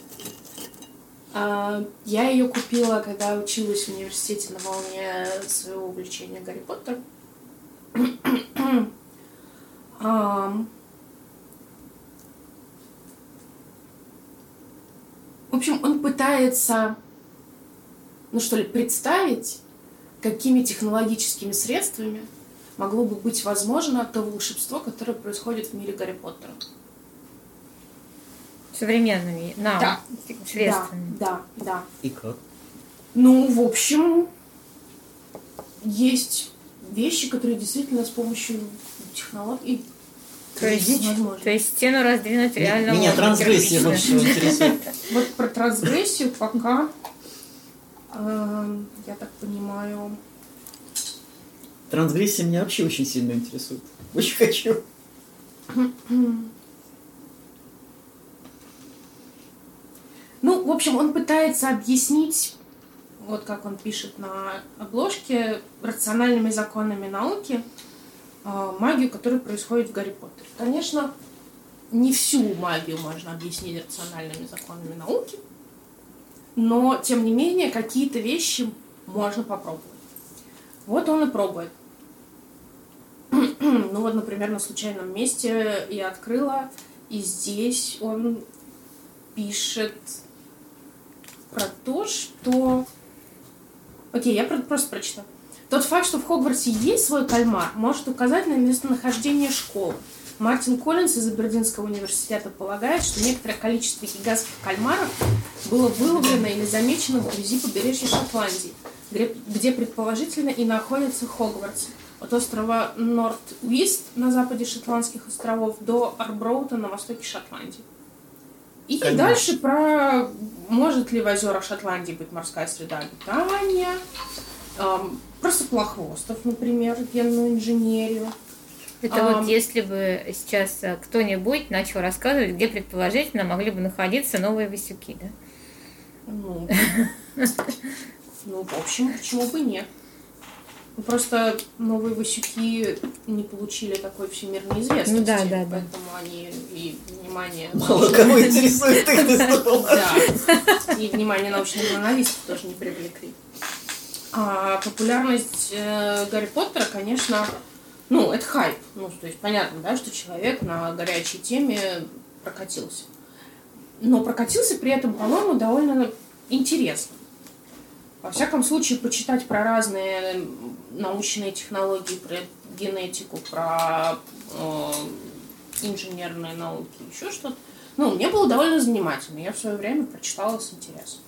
Я ее купила, когда училась в университете на волне своего увлечения Гарри Поттером. В общем, он пытается, ну что ли, представить, какими технологическими средствами могло бы быть возможно то волшебство, которое происходит в мире Гарри Поттера. Современными нам Да. средствами. Да, да, да. И как? Ну, в общем, есть вещи, которые действительно с помощью технологий То есть, возможно. то есть стену раздвинуть реально Меня можно трансгрессия кирпично. больше всего интересует. Вот про трансгрессию пока, э, я так понимаю, Трансгрессия меня вообще очень сильно интересует. Очень хочу. ну, в общем, он пытается объяснить, вот как он пишет на обложке, рациональными законами науки э, магию, которая происходит в Гарри Поттере. Конечно, не всю магию можно объяснить рациональными законами науки, но, тем не менее, какие-то вещи можно попробовать. Вот он и пробует. Ну вот, например, на случайном месте я открыла, и здесь он пишет про то, что... Окей, я просто прочитаю. Тот факт, что в Хогвартсе есть свой кальмар, может указать на местонахождение школы. Мартин Коллинс из Абердинского университета полагает, что некоторое количество гигантских кальмаров было выловлено или замечено вблизи побережья Шотландии, где предположительно и находится Хогвартс. От острова Норт-Уист на западе Шотландских островов до Арброута на востоке Шотландии. И Конечно. дальше про может ли в озерах Шотландии быть морская среда обитания, эм, про соплохвостов, например, генную инженерию. Это А, вот если бы сейчас э, кто-нибудь начал рассказывать, где предположительно могли бы находиться новые Васюки, да? Ну, ну, в общем, почему бы нет? Ну, просто новые Васюки не получили такой всемирной известности, Ну да, да, да. поэтому они и внимание Мало кого интересует их местоположение. Да, и внимание научных журналистов тоже не привлекли. А популярность э, Гарри Поттера, конечно, ну, это хайп. Ну, то есть понятно, да, что человек на горячей теме прокатился. Но прокатился при этом, по-моему, довольно интересно. Во всяком случае, почитать про разные научные технологии, про генетику, про э, инженерные науки, еще что-то. Ну, мне было довольно занимательно. Я в свое время прочитала с интересом.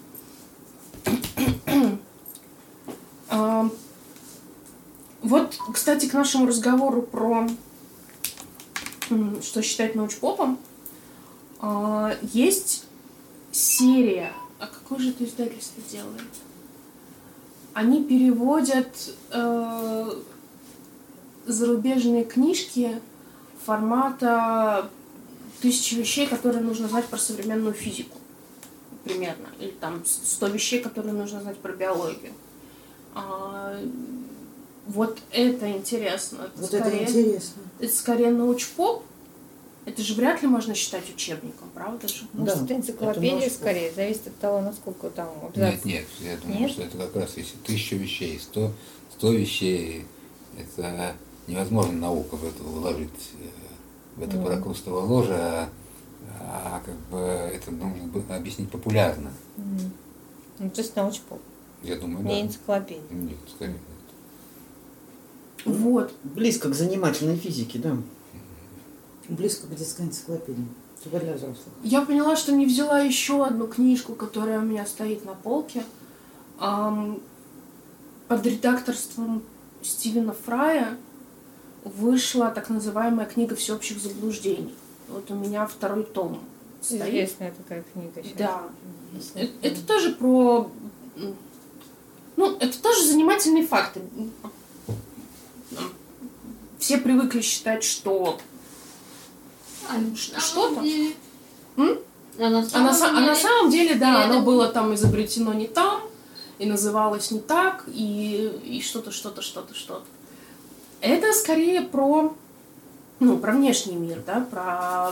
Вот, кстати, к нашему разговору про что считать научпопом, есть серия. А какое же это издательство делает? Они переводят э, зарубежные книжки формата тысячи вещей, которые нужно знать про современную физику. Примерно. Или там сто вещей, которые нужно знать про биологию. А, вот это интересно. Это Вот скорее, это интересно. Это скорее научпоп. Это же вряд ли можно считать учебником, правда же? Может, Да, энциклопедия это скорее, зависит от того, насколько там Нет, нет, я думаю, Нет? что это как раз если тысячу вещей, сто, сто вещей, это невозможно науку в это вложить, в это Мгм. прокрустово ложе, а, а как бы это нужно бы объяснить популярно. Мгм. Ну, то есть научпоп, Я думаю, не да. энциклопедия. Нет, скорее нет. Вот. Близко к занимательной физике, да. Близко к детской энциклопедии. Только для взрослых. Я поняла, что не взяла еще одну книжку, которая у меня стоит на полке. Ам, под редакторством Стивена Фрая вышла так называемая книга всеобщих заблуждений. Вот у меня второй том стоит. Известная такая книга сейчас. Да. Э- Это тоже про... м, Ну, это тоже занимательные факты. Все привыкли считать, что... А на Ш- самом что-то? деле- М? А на А самом на, са- а на деле- самом деле, да, Или оно это- было там изобретено не там, и называлось не так, и, и что-то, что-то, что-то, что-то. Это скорее про, ну, про внешний мир, да, про...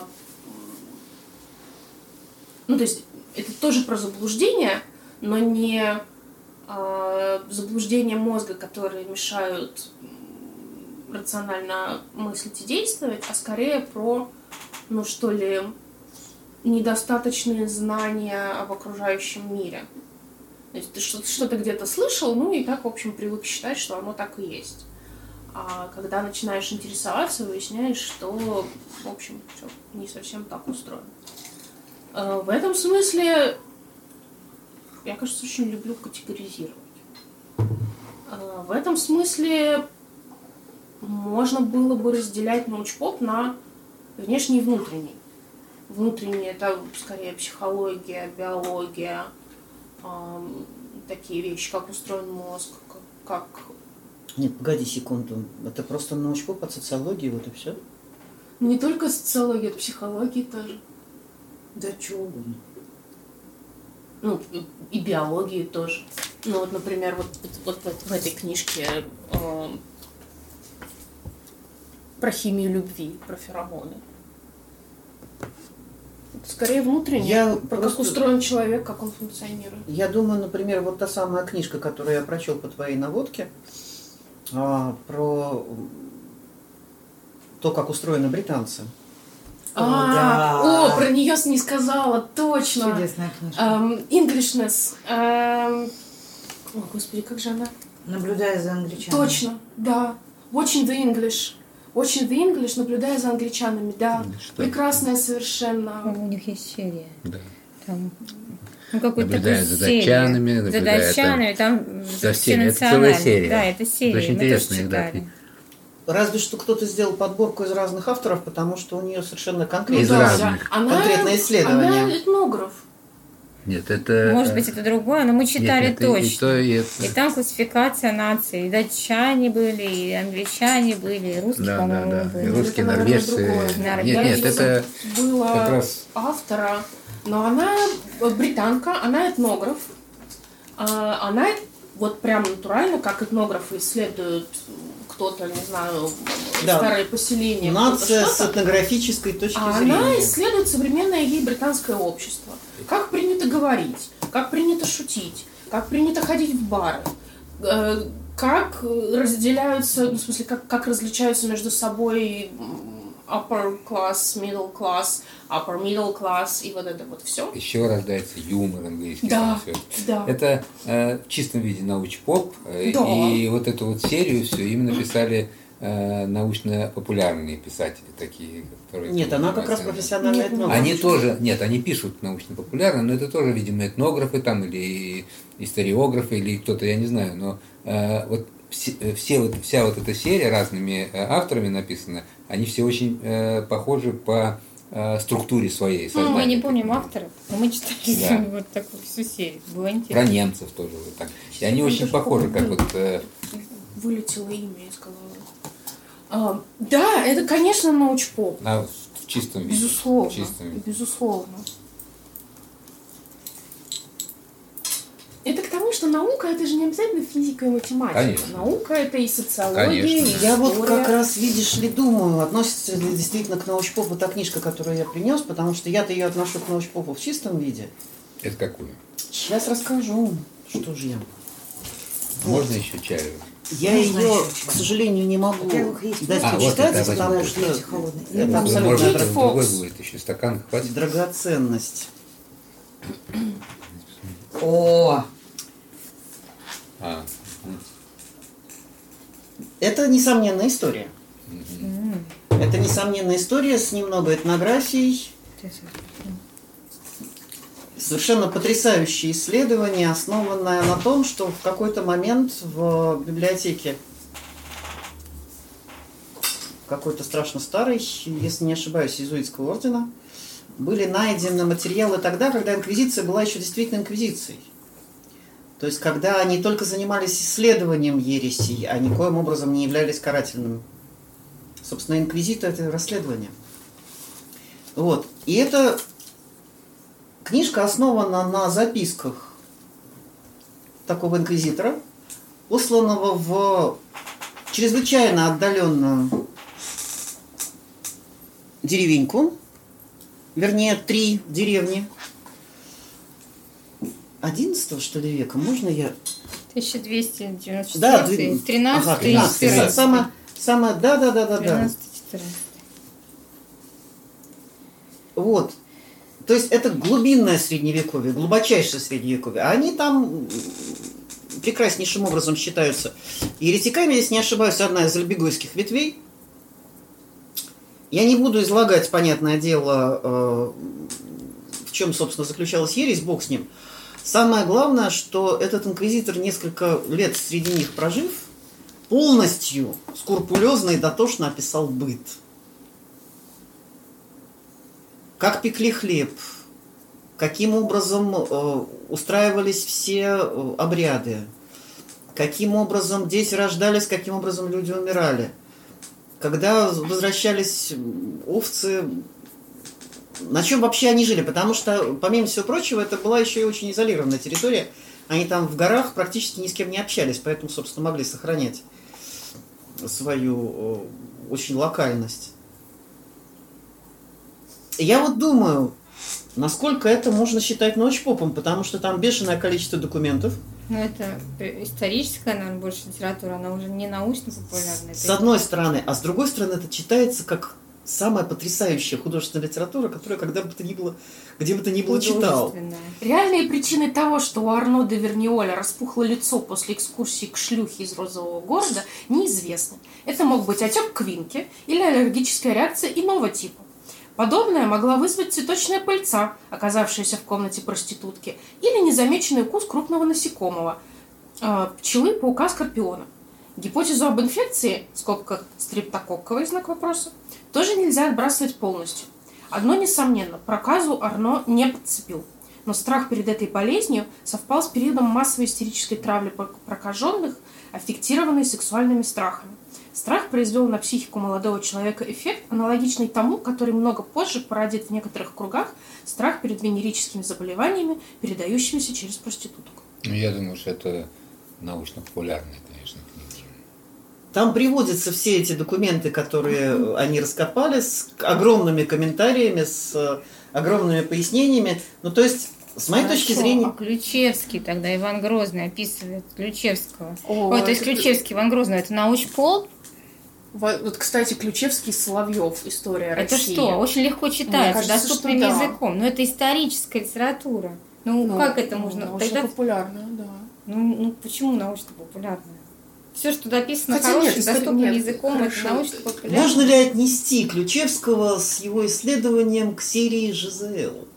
Ну, то есть, это тоже про заблуждения, но не э, заблуждения мозга, которые мешают м, рационально мыслить и действовать, а скорее про, ну, что ли, недостаточные знания об окружающем мире. То есть ты что- что-то где-то слышал, ну и так, в общем, привык считать, что оно так и есть. А когда начинаешь интересоваться, выясняешь, что, в общем, все не совсем так устроено. Э, В этом смысле я, кажется, очень люблю категоризировать. Э, В этом смысле можно было бы разделять научпоп на внешний и внутренний. Внутренний — это скорее психология, биология, эм, такие вещи, как устроен мозг, как, как... Нет, погоди секунду. Это просто научпоп от социологии, вот и все. Не только социология, это психология тоже. Да чего угодно. Ну, и- и биологии тоже. Ну, вот, например, вот, вот, вот в этой книжке эм, про химию любви, про феромоны. Это скорее внутреннее, Я про просто- как устроен человек, как он функционирует. Я думаю, например, вот та самая книжка, которую я прочел по твоей наводке, а, про то, как устроены британцы. А, да. О, про нее не сказала, точно. Чудесная книжка. Эм, Englishness. Эм, О, господи, как же она? Наблюдая за англичанами. Точно, да. Watching the English. Watching the English, наблюдая за англичанами, да. Что? Прекрасная совершенно. По-моему, у них есть серия. Да. Там, ну, какой-то Наблюдая такой за серия. датчанами, За наблюдая датчанами, там за всеми. Это целая национальные. серия. Да, это серия. Это очень Мы тоже интересная, да. читали. Разве что кто-то сделал подборку из разных авторов, потому что у нее совершенно конкретно Из разных. Она, конкретное исследование. Она этнограф. Нет, это... Может быть, это другое, но мы читали нет, нет, и- точно. И, то, и это... И там классификация наций. И датчане были, и англичане были, и русские, Да, да, по-моему, да. были. И Это, русские, наверное, норвежцы. другое. Нет, Я нет, видела. это Было как раз... автора, но она британка, она этнограф. А, Она вот прям натурально, как этнографы исследуют кто-то, не знаю, Да. старые поселения, Нация кто-то с что-то. этнографической точки А зрения. она исследует современное ей британское общество. Как принято говорить, как принято шутить, как принято ходить в бары, э, как разделяются, ну, в смысле, как, как различаются между собой м, upper class, middle class, upper middle class и вот это вот все. Еще рождается юмор английский. Да, там всё. да. Это э, в чистом виде научпоп. э, Да. И вот эту вот серию все именно писали э, научно-популярные писатели такие, которые... Нет, она как раз занимаются. профессиональная Нет, этнограф. Они тоже, нет, они пишут научно-популярно, но это тоже, видимо, этнографы там или историографы или кто-то, я не знаю, но э, вот все, все вот, вся вот эта серия разными э, авторами написана, они все очень э, похожи по э, структуре своей. Ну, мы не сознания. помним авторов, но мы читали с Да. вами вот такую всю серию. Было Про интересно. немцев тоже вот так. И они Я очень даже похожи, как помню. вот... э, Вылетело имя из головы. А, да, это, конечно, научпоп. на, в чистом виде. Безусловно. В чистом виде. Безусловно. Это к тому, что наука это же не обязательно физика и математика. Конечно. Наука это и социология, Конечно. и Я история. вот как раз, видишь ли, думаю, относится ли действительно к научпопу та книжка, которую я принес, потому что я-то ее отношу к научпопу в чистом виде. Это какую? Сейчас расскажу, что же я. Можно еще чаю? Я Можно ее, еще к чего? сожалению, не могу Во-первых, есть дать А, вот почитать, это потому возьму. что Эти холодные. это Ну, абсолютно Может, Кейт это Фокс. другой будет еще стакан, хватит? драгоценность. О, А, Это несомненная история. Это несомненная история с немного этнографией. Совершенно потрясающее исследование, основанное на том, что в какой-то момент в библиотеке какой-то страшно старый, если не ошибаюсь, иезуитского ордена, были найдены материалы тогда, когда инквизиция была еще действительно инквизицией. То есть, когда они только занимались исследованием ересей, а никоим образом не являлись карательными. Собственно, инквизитор – это расследование. Вот. И эта книжка основана на записках такого инквизитора, посланного в чрезвычайно отдаленную деревеньку, вернее, три деревни одиннадцатого, что ли, века. Можно я... тысяча двести девяносто Да, четвёртый, две- тринадцатый, ага, тринадцатый, четырнадцатый. Самое, самое, да, да, да, да, да. тринадцатый, четырнадцатый. Вот. То есть это глубинное средневековье, глубочайшее средневековье. А они там м, прекраснейшим образом считаются еретиками, если не ошибаюсь, одна из альбегойских ветвей. Я не буду излагать, понятное дело, э, в чем, собственно, заключалась ересь, бог с ним. Самое главное, что этот инквизитор, несколько лет среди них прожив, полностью скрупулезно и дотошно описал быт. Как пекли хлеб, каким образом э, устраивались все э, обряды, каким образом дети рождались, каким образом люди умирали. Когда возвращались овцы, на чем вообще они жили, потому что, помимо всего прочего, это была еще и очень изолированная территория. Они там в горах практически ни с кем не общались, поэтому, собственно, могли сохранять свою э, очень локальность. Я вот думаю, насколько это можно считать научпопом, потому что там бешеное количество документов. Ну, это историческая, наверное, больше литература, она уже не научно-популярная. С одной стороны, а с другой стороны, это читается как самая потрясающая художественная литература, которую когда бы то ни было, где бы то ни было читал. Художественная. Реальные причины того, что у Арно де Верниоля распухло лицо после экскурсии к шлюхе из розового города, неизвестны. Это мог быть отек квинки или аллергическая реакция иного типа. Подобное могла вызвать цветочная пыльца, оказавшаяся в комнате проститутки, или незамеченный укус крупного насекомого, э, пчелы, паука, скорпиона. Гипотезу об инфекции, в скобках стрептококковый знак вопроса, тоже нельзя отбрасывать полностью. Одно несомненно, проказу Арно не подцепил, но страх перед этой болезнью совпал с периодом массовой истерической травли прокаженных, аффектированной сексуальными страхами. Страх произвел на психику молодого человека эффект, аналогичный тому, который много позже породит в некоторых кругах страх перед венерическими заболеваниями, передающимися через проституток. Ну, я думаю, что это научно-популярная, конечно, книга. Там приводятся все эти документы, которые они раскопали, с огромными комментариями, с огромными пояснениями. Ну, то есть, с моей Хорошо, точки зрения... а Ключевский тогда, Иван Грозный описывает Ключевского. О, Ой, то есть это- Ключевский, Иван Грозный, это научпоп? Во- Вот, кстати, Ключевский, Соловьев, история Это России. что? Очень легко читается, кажется, доступным что да. языком. Но это историческая литература. Ну, Ну, как это можно? ну, Тогда- популярная, да. Ну, ну, почему научно-популярная? Все, что написано Хотя хорошим, нет, доступным нет, языком, это хорошо. научно-популярно. Можно ли отнести Ключевского с его исследованием к серии ЖЗЛ?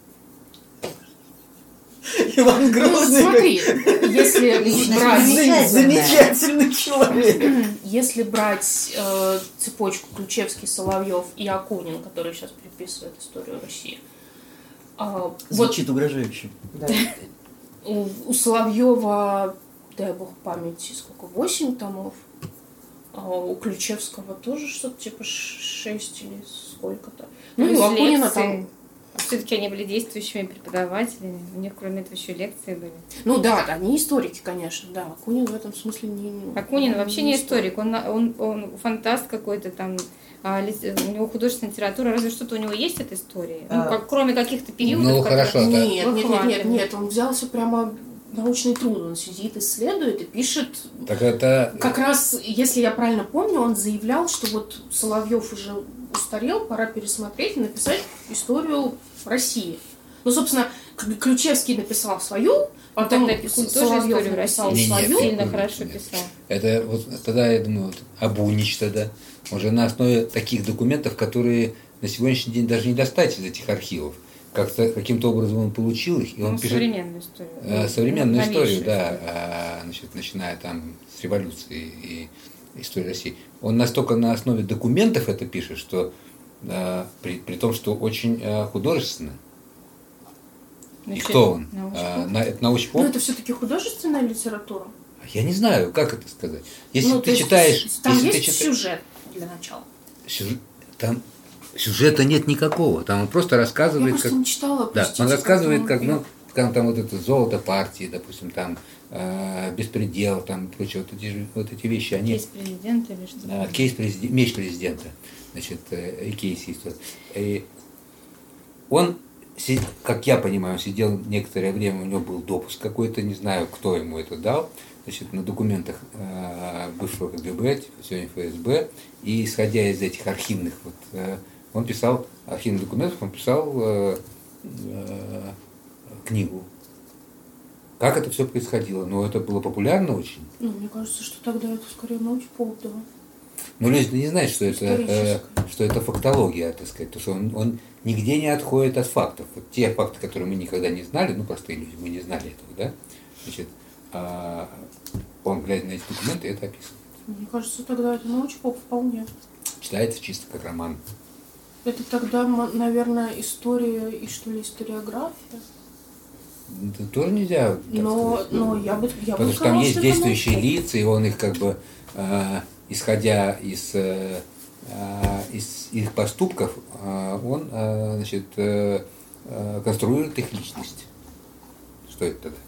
Иван Ну, Грозный, смотри, если Личность брать, замечательная. замечательный человек. если брать э, цепочку Ключевский, Соловьев и Акунин, который сейчас приписывает историю России, а, вот Звучит угрожающе. Да. у, у Соловьева, дай бог памяти, сколько, восемь томов, а у Ключевского тоже что-то типа шесть или сколько-то. Ну и у Акунина там... Все-таки они были действующими преподавателями. У них, кроме этого, еще лекции были. Ну да, да, они историки, конечно, да. Акунин в этом смысле не... не- Акунин вообще не историк. Он, он, он фантаст какой-то там. А, ли- у него художественная литература. Разве что-то у него есть от истории? Ну, А. как, кроме каких-то периодов. Ну, которые- хорошо, да. Нет, нет, нет, нет, Выхватывает. нет, он взялся прямо научный труд, он сидит, исследует и пишет. Так это... Как раз, если я правильно помню, он заявлял, что вот Соловьев уже устарел, пора пересмотреть и написать историю России. Ну, собственно, как бы Ключевский написал свою, потом Тогда Пикуль тоже Соловьев историю написал России Не, нет, свою. сильно нет, хорошо нет. писал. Это вот тогда, я думаю, вот, Абунич тогда, уже на основе таких документов, которые на сегодняшний день даже не достать из этих архивов. Как-то, каким-то образом он получил их, и он Ну, пишет современную историю. э, современную Новейшую историю, да, историю. а, значит, начиная там с революции и истории России. Он настолько на основе документов это пишет, что э, при, при том, что очень э, художественно. Ну, И что кто это? он? Научпоп? А, на, это научпоп? Ну, это все-таки художественная литература. Я не знаю, как это сказать. Если Ну, ты то есть читаешь... Там если есть ты читаешь, сюжет для начала. сюжет- там сюжета нет никакого. Там он просто Я рассказывает, просто как... не читала. Да, простите, он рассказывает, как, поэтому- ну, там, там вот это золото партии, допустим, там э, беспредел, там прочее, вот эти, же- вот эти вещи, они... Кейс президента или что? А, кейс президента, меч президента, значит, э, и кейс есть. вот. И он, си- как я понимаю, он сидел некоторое время, у него был допуск какой-то, не знаю, кто ему это дал, значит, на документах э, бывшего КГБ, сегодня ФСБ, и исходя из этих архивных, вот, э, он писал, архивных документов, он писал э, э, книгу. Как это все происходило? Ну, это было популярно очень. Ну, мне кажется, что тогда это скорее научпоп, да. Ну, люди не знают, что это, э, Историческое. что это фактология, так сказать, потому что он, он нигде не отходит от фактов. Вот те факты, которые мы никогда не знали, ну, простые люди, мы не знали этого, да? Значит, а, он, глядя на эти документы, это описывает. Мне кажется, тогда это научпоп вполне. Читается чисто как роман. Это тогда, м- наверное, история и что ли история-графия. Это тоже нельзя так Но, сказать. но я бы, я бы Потому что сказала, там есть что это действующие научпоп. лица, и он их как бы, э, исходя из, э, э, из их поступков, э, он э, значит, э, э, конструирует их личность. Что это тогда?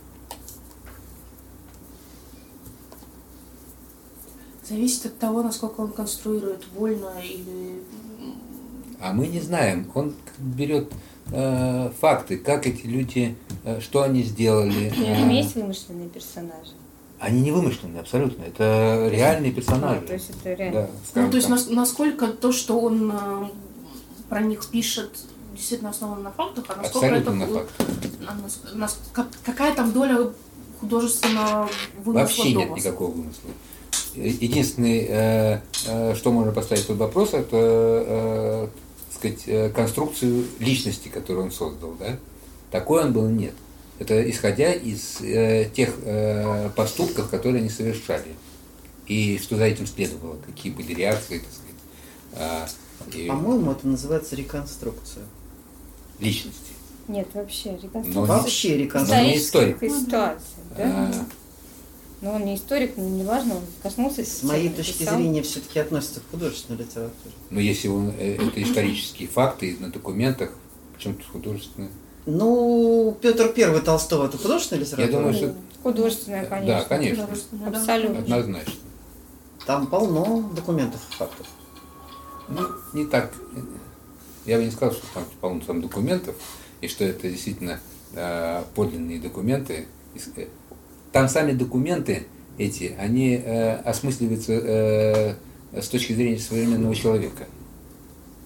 Зависит от того, насколько он конструирует вольно или... А мы не знаем. Он берет э, факты, как эти люди, э, что они сделали. В э, нем есть вымышленные персонажи. Они не вымышленные абсолютно. Это реальные персонажи. А, то есть это реально. Да, Ну, скажем то есть так. нас- насколько то, что он э, про них пишет, действительно основано на фактах, а насколько Абсолютно это... на фактах. а нас- нас- как- какая там доля художественного вымысла Вообще нет дома? никакого вымысла. Единственный, э, э, что можно поставить под вопрос, это э, так сказать, э, конструкцию личности, которую он создал. Да? Такой он был, нет. Это исходя из э, тех э, поступков, которые они совершали. И что за этим следовало, какие были реакции, так сказать, а, и По-моему, это называется реконструкция. личности. Нет, вообще, Но реконструкция. Вообще он не реконструкция. историк. Историческая ситуация, да? А, Но он не историк, но не важно, он коснулся. С моей темы, точки написал. зрения, все-таки относится к художественной литературе. но если он, э, это исторические факты на документах, почему тут художественные? Ну, Петр Первый Толстого это художественная литература? Я думаю, что Художественная, конечно. да, конечно, Художественное, да. Абсолютно. однозначно. Там полно документов и фактов. Ну, не так. Я бы не сказал, что там полно там документов, и что это действительно э, подлинные документы. Ис- Там сами документы эти, они э, осмысливаются э, с точки зрения современного человека.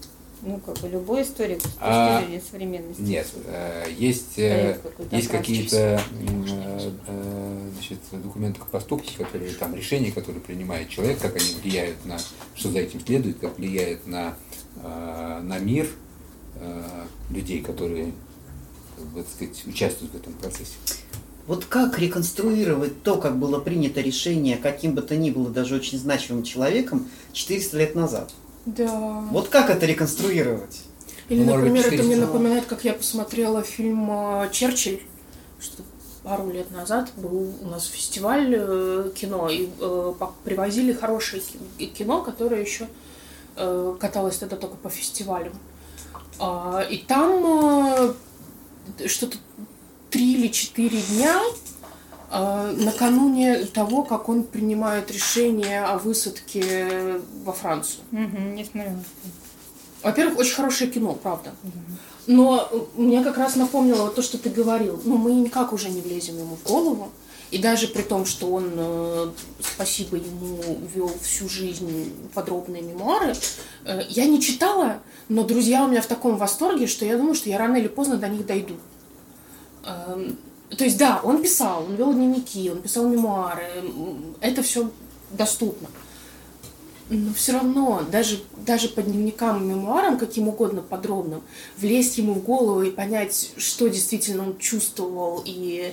Ну, как бы любой историк с точки А, зрения современности. Нет, э, есть, э, Дает какой-то есть окрас какие-то м, э, э, значит, документы поступки, которые там решения, которые принимает человек, как они влияют на, что за этим следует, как влияют на, э, на мир э, людей, которые, как бы, так сказать, участвуют в этом процессе. Вот как реконструировать то, как было принято решение каким бы то ни было даже очень значимым человеком четыреста лет назад? Да. Вот как это реконструировать? Или, Ну, может быть, например, это мне четыреста. напоминает, как я посмотрела фильм э, «Черчилль», что пару лет назад был у нас фестиваль э, кино, и э, по- привозили хорошее ки- кино, которое еще э, каталось тогда только по фестивалям. А, и там э, что-то три или четыре дня э, накануне того, как он принимает решение о высадке во Францию. Мгм, не смотрела. Во-первых, очень хорошее кино, правда. Но мне как раз напомнило вот то, что ты говорил. Ну, мы никак уже не влезем ему в голову. И даже при том, что он, э, спасибо ему, вел всю жизнь подробные мемуары, э, я не читала, но друзья у меня в таком восторге, что я думаю, что я рано или поздно до них дойду. Эм, то есть, да, он писал, он вел дневники, он писал мемуары. м, Это все доступно. Но все равно, даже, даже по дневникам и мемуарам, каким угодно подробным, влезть ему в голову и понять, что действительно он чувствовал и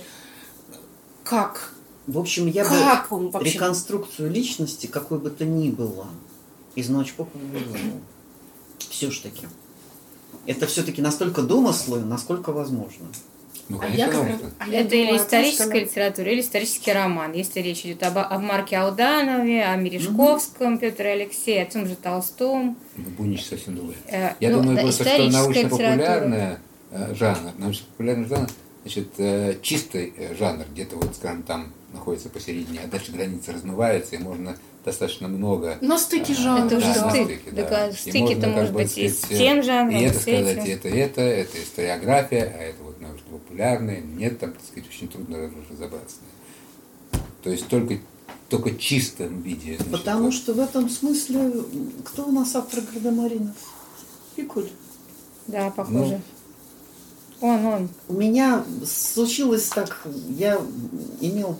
как, В общем, я как бы он вообще... реконструкцию личности, какой бы то ни было, из научпопа выдвинул. Все ж таки. Это все-таки настолько домыслы, насколько возможно. Ну, А конечно, я как раз- можно. а я Это думаю или о том, историческая что- литература, или исторический роман. Если речь идет об, об Марке Ауданове, о Мережковском, Петре Алексее, о том же Толстом. Ну, Бунич совсем другое. Э, Я ну, думаю, да, просто, что историческая научно-популярный э, жанр, научно-популярный жанр, значит, э, чистый э, жанр, где-то вот, скажем, там находится посередине, а дальше граница размывается, и можно достаточно много... На стыке э, жанра, Это уже да. на стык. стыке, Так, да. а И стыки-то можно, как может бы, быть и с сказать, тем жанром, и и это с сказать, этим. это, это, это историография, а это вот научно-популярное. Нет, там, так сказать, очень трудно разобраться. То есть только, только в чистом виде. Значит, Потому вот. что в этом смысле, кто у нас автор Гардемаринов? Пикуль. Да, похоже. Он, он. У меня случилось так, я имел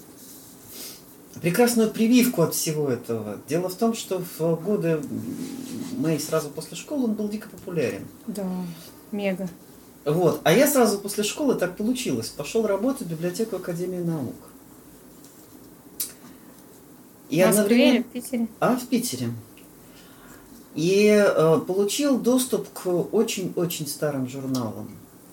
прекрасную прививку от всего этого. Дело в том, что в годы мои сразу после школы он был дико популярен. Да, мега. Вот. А я сразу после школы, так получилось, пошел работать в библиотеку Академии наук. И В Москве или одновременно... в Питере? А, в Питере. И э, получил доступ к очень-очень старым журналам.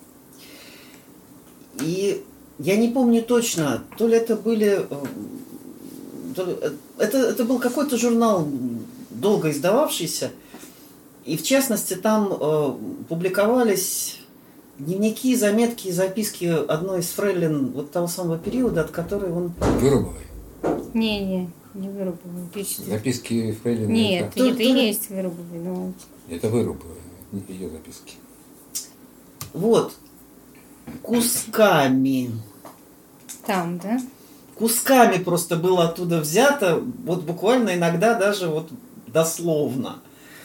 И я не помню точно, то ли это были... э, то ли- это, это был какой-то журнал, долго издававшийся. И в частности там э, публиковались дневники, заметки и записки одной из фрейлин вот того самого периода, от которой он... Вырубовой. Не-не, не Вырубовый. Пишет. Записки Фрейлина. Нет, То- это то и ли- есть Вырубовый, но... Это, это Вырубовая, ее записки. Вот. Кусками. Там, да? Кусками просто было оттуда взято, вот буквально иногда даже вот дословно.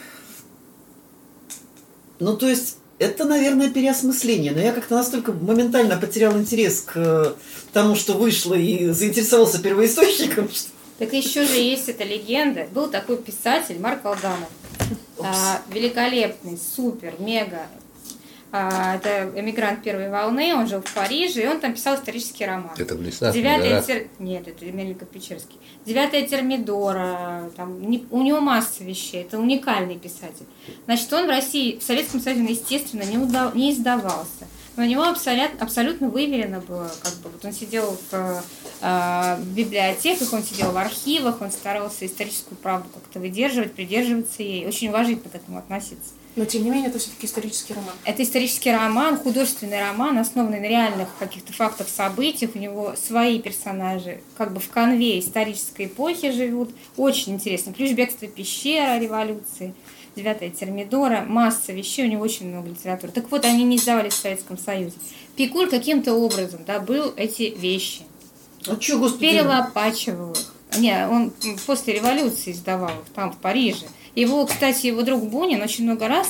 Ну, то есть, это, наверное, переосмысление, но я как-то настолько моментально потерял интерес к тому, что вышло, и заинтересовался первоисточником, что... Так еще же есть эта легенда. Был такой писатель Марк Алданов. А, великолепный, супер, мега. А, это эмигрант первой волны, он жил в Париже, и он там писал исторический роман. Это в лесах. Девятая тер... Нет, это Мельнико-Печерский. Девятая Термидора. Там, не... У него масса вещей. Это уникальный писатель. Значит, он в России, в Советском Союзе, он, естественно, не, удав... не издавался. Но у него абсолютно, абсолютно выверено было. Как бы, вот он сидел в, э, в библиотеках, он сидел в архивах, он старался историческую правду как-то выдерживать, придерживаться ей. Очень уважительно к этому относиться. Но, тем не менее, это все-таки исторический роман. Это исторический роман, художественный роман, основанный на реальных каких-то фактах, событиях. У него свои персонажи, как бы в конве исторической эпохи живут. Очень интересно. Ключ бегства пещера революции, девятая Термидора, масса вещей, у него очень много литературы. Так вот, они не издавались в Советском Союзе. Пикуль каким-то образом добыл эти вещи, Ну, что, господи... перелопачивал их. Не, он после революции издавал их там, в Париже. Его, кстати, его друг Бунин очень много раз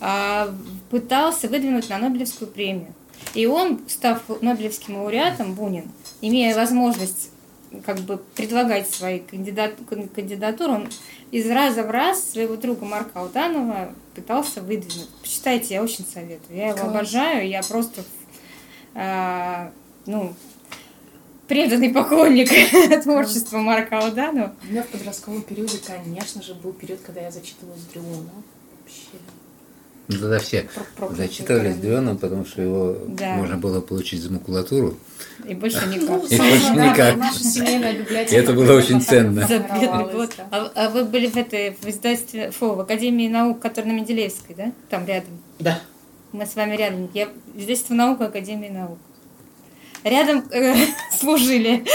а, пытался выдвинуть на Нобелевскую премию. И он, став Нобелевским лауреатом, Бунин, имея возможность как бы предлагать свои кандидат, кандидатуры, он из раза в раз своего друга Марка Алданова пытался выдвинуть. Почитайте, я очень советую. Я его Класс. обожаю, я просто а, ну, преданный поклонник творчества Марка Алданова. У меня в подростковом периоде, конечно же, был период, когда я зачитывалась Дрюна. Вообще. Ну, тогда все Про- про- зачитывались про- Дрёном, потому что его Да. можно было получить за макулатуру. И больше никак. И больше никак. Наша семейная библиотека. И это было очень ценно. За бедный формировалась, год. да. А, а вы были в этой в издательстве, фу, в Академии наук, которая на Менделеевской, да? Там рядом. Да. Мы с вами рядом. Я издательство наук, Академии наук. Рядом э, служили.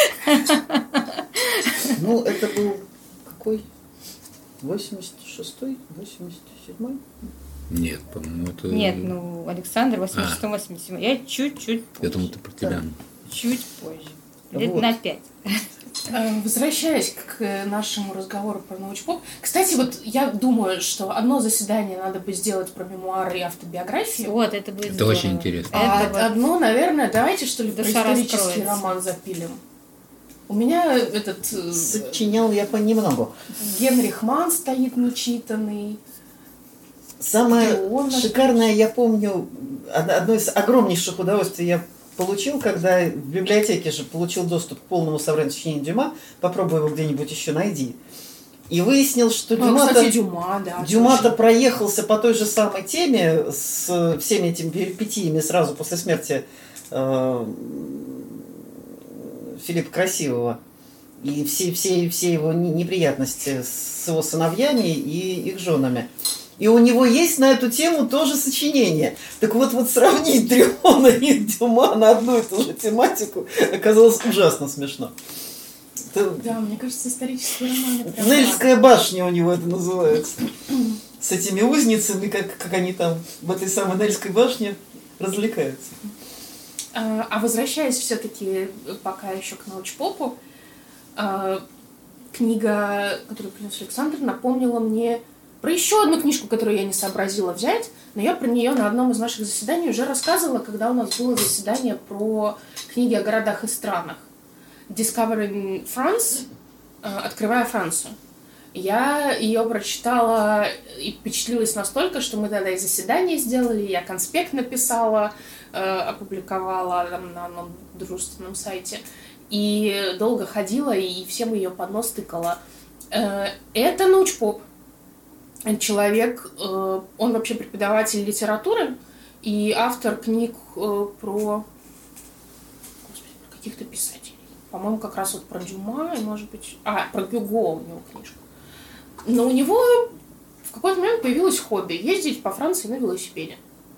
Ну, это был какой? восемьдесят шестой, восемьдесят седьмой? Нет, по-моему, это... Нет, ну, Александр, восемьдесят шестой восемьдесят седьмой. Я чуть-чуть Я позже. думаю, это про тебя. Чуть позже. Лет Вот. на пять. Э, Возвращаясь к нашему разговору про научпоп. Кстати, вот я думаю, что одно заседание надо бы сделать про мемуары и автобиографии. Вот, это будет Это здорово. очень интересно. А Это вот- одно, наверное, давайте что ли про Душа исторический раскроется. роман запилим. У меня этот э, Сочинял я понемногу. Генрих Манн стоит нечитанный. Самое Леонов. шикарное, я помню, од- одно из огромнейших удовольствий я получил, когда в библиотеке же получил доступ к полному собранию сочинений Дюма. Попробуй его где-нибудь еще найди. И выяснил, что Ну, Дюма-то, кстати, Дюма, да. Дюма-то точно. проехался по той же самой теме с всеми этими перипетиями сразу после смерти э, Филиппа Красивого. И все, все, все его не- неприятности с его сыновьями и их женами. И у него есть на эту тему тоже сочинение. Так вот, вот сравнить Дрёна и Дюма на одну и ту же тематику оказалось ужасно смешно. Это Да, мне кажется, исторические романы прям Нельская башня у него это называется. С этими узницами, как, как они там в этой самой Нельской башне развлекаются. А а возвращаясь все-таки пока еще к научпопу, а, книга, которую принес Александр, напомнила мне про еще одну книжку, которую я не сообразила взять, но я про нее на одном из наших заседаний уже рассказывала, когда у нас было заседание про книги о городах и странах. Discovering France, а, открывая Францию. Я ее прочитала и впечатлилась настолько, что мы тогда и заседание сделали, я конспект написала, э, опубликовала там на одном дружественном сайте. И долго ходила, и всем ее под нос тыкала. Э, это научпоп. Человек, э, он вообще преподаватель литературы и автор книг э, про, господи, про каких-то писателей. По-моему, как раз вот про Дюма, и, может быть... А, про Гюго у него книжка. Но у него в какой-то момент появилось хобби ездить по Франции на велосипеде.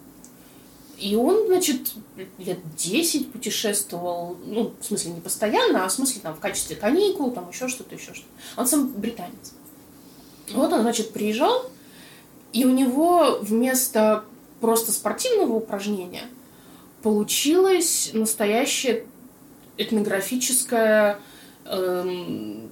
И он, значит, лет десять путешествовал, ну, в смысле, не постоянно, а в смысле, там, в качестве каникул, там, еще что-то, еще что-то. Он сам британец. Вот он, значит, приезжал, и у него вместо просто спортивного упражнения получилось настоящее этнографическое эм,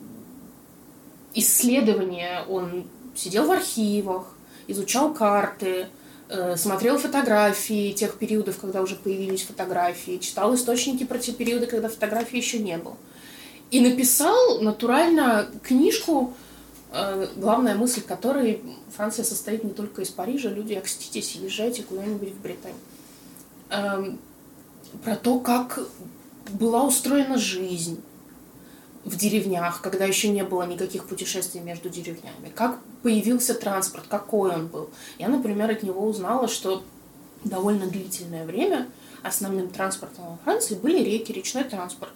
исследование. Он сидел в архивах, изучал карты, э, смотрел фотографии тех периодов, когда уже появились фотографии, читал источники про те периоды, когда фотографий еще не было. И написал натурально книжку, э, главная мысль которой: Франция состоит не только из Парижа, люди, окститесь и езжайте куда-нибудь в Британию. Э, про то, как была устроена жизнь в деревнях, когда еще не было никаких путешествий между деревнями, как появился транспорт, какой он был. Я, например, от него узнала, что довольно длительное время основным транспортом во Франции были реки, речной транспорт.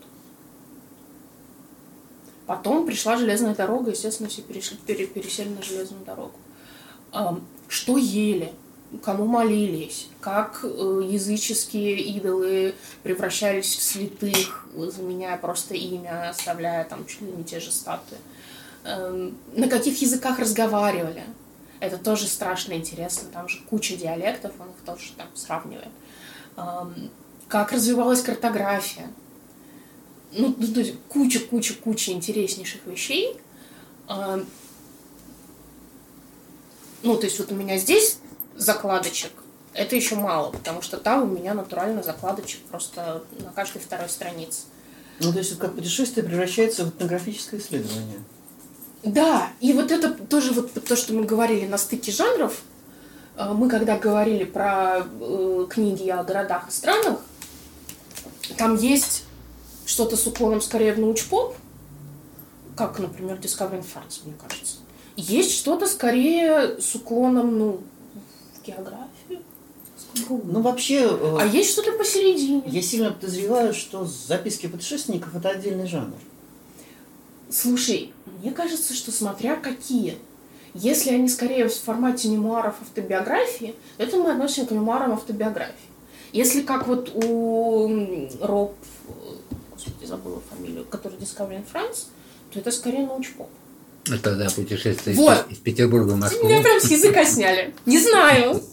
Потом пришла железная дорога, естественно, все перешли, пере, пересели на железную дорогу. Что ели? Кому молились, как языческие идолы превращались в святых, заменяя просто имя, оставляя там чуть ли не те же статуи. На каких языках разговаривали. Это тоже страшно интересно, там же куча диалектов, он их тоже там сравнивает. Как развивалась картография. Ну, то есть куча-куча-куча интереснейших вещей. Ну, то есть вот у меня здесь закладочек, это еще мало, потому что там у меня натурально закладочек просто на каждой второй странице. Ну, то есть, как путешествие превращается в этнографическое исследование. Да, и вот это тоже вот то, что мы говорили на стыке жанров. Мы когда говорили про э, книги о городах и странах, там есть что-то с уклоном скорее в научпоп, как, например, Discovering France, мне кажется. Есть что-то скорее с уклоном, ну, в географию. Ну, вообще... э, А есть что-то посередине. Я сильно подозреваю, что записки путешественников – это отдельный жанр. Слушай, мне кажется, что смотря какие. Если они скорее в формате мемуаров автобиографии, то это мы относим к мемуарам автобиографии. Если как вот у Роб, господи, забыла фамилию, который Discovering France, то это скорее научпоп. Это, да, путешествие Вот. из, из Петербурга в Москву. Меня прям с языка сняли. Не знаю.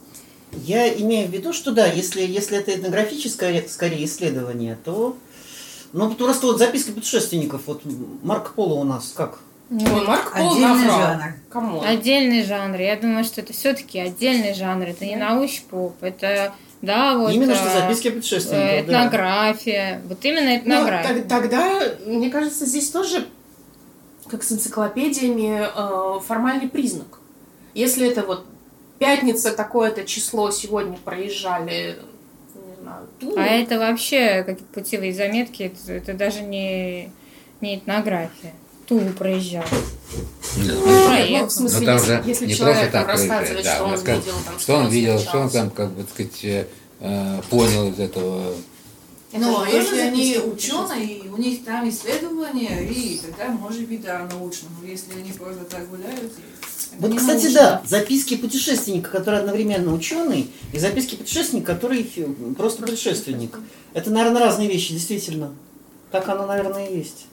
Я имею в виду, что да, если, если это этнографическое скорее исследование, то... Ну, просто вот записки путешественников, вот Марко Поло у нас как? Ой, Марк Пол Отдельный наврал. жанр. Камон. Отдельный жанр. Я думаю, что это все-таки отдельный жанр. Это не научпоп. Это, да, вот... Именно что а, записки путешественников, э, да. Этнография. Вот именно Ну, этнография. так- тогда, мне кажется, здесь тоже, как с энциклопедиями, э, формальный признак. Если это вот пятница, такое-то число, сегодня проезжали, не знаю, Тулу. А это вообще какие-то путевые заметки, это, это даже не, не этнография. Тулу проезжал. Да, Ну, проехал. в смысле, Ну, там если, же если не человек просто там так рассказывает, проезжает, да, что он он рассказ- видел, там, что он видел, что он встречался. там, как бы, так сказать, э, понял из этого. Ну, а Это же если тоже они записки ученые, и у них там исследования, и тогда может быть, да, научно. Но если они просто так гуляют, и это Вот, не кстати, научно. да, записки путешественника, который одновременно ученый, и записки путешественника, который просто путешественник. Это, наверное, разные вещи, действительно. Так оно, наверное, и есть.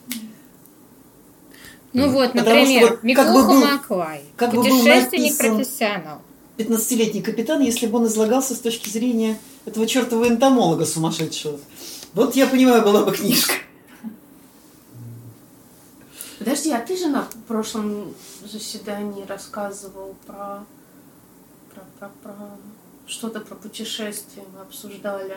Ну вот, Потому например, что вот как бы Микоха был- Маклай. как бы был Путешественник-профессионал. пятнадцатилетний капитан, если бы он излагался с точки зрения этого чертова энтомолога сумасшедшего. Вот, я понимаю, была бы книжка. Подожди, а ты же на прошлом заседании рассказывал про, про, про, про что-то про путешествия мы обсуждали.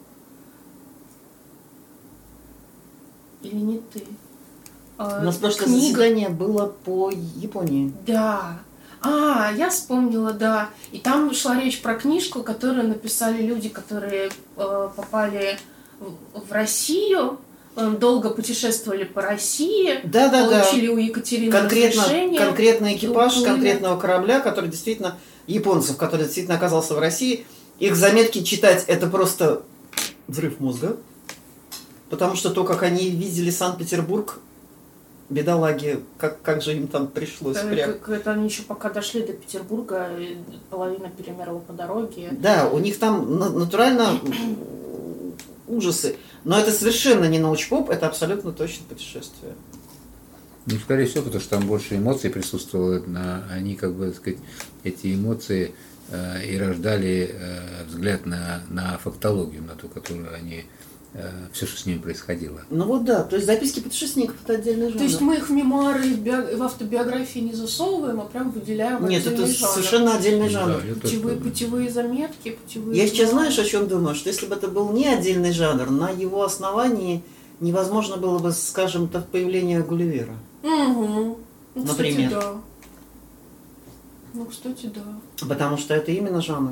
Или не ты? А, У нас прошлое книга. заседание было по Японии. Да. А, я вспомнила, да. И там шла речь про книжку, которую написали люди, которые э, попали в, в Россию, э, долго путешествовали по России, Да-да-да. получили у Екатерины Конкретно, разрешение. конкретный экипаж уплыли. конкретного корабля, который действительно, японцев, который действительно оказался в России, их заметки читать это просто взрыв мозга. Потому что то, как они видели Санкт-Петербург, бедолаги, как, как же им там пришлось Э, прям. как- Это они еще пока дошли до Петербурга, и половина перемерла по дороге. Да, у них там на- натурально ужасы. Но это совершенно не научпоп, это абсолютно точно путешествие. Ну, скорее всего, потому что там больше эмоций присутствовало, на, они, как бы, так сказать, эти эмоции э, и рождали э, взгляд на, на фактологию, на ту, которую они, э, все, что с ними происходило. Ну вот да, то есть записки путешественников это отдельный жанр. То есть мы их в мемуары и в, био- в автобиографии не засовываем, а прям выделяем Нет, отдельный это жанр. совершенно отдельный жанр. Да, я тоже Путевые, так думаю. путевые заметки, путевые... Я сейчас журналы. знаешь, о чем думаю? Что если бы это был не отдельный жанр, на его основании невозможно было бы, скажем так, появление Гулливера. Угу. Ну, Например. Кстати, да. Ну, кстати, да. Потому что это именно жанр.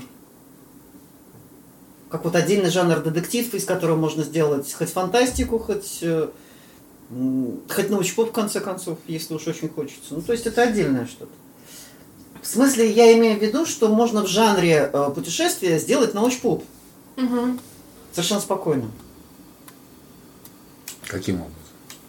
Как вот отдельный жанр детектив, из которого можно сделать хоть фантастику, хоть, э, м, хоть научпоп, в конце концов, если уж очень хочется. Ну, то есть это отдельное что-то. В смысле, я имею в виду, что можно в жанре э, путешествия сделать научпоп. Угу. Совершенно спокойно. Каким образом?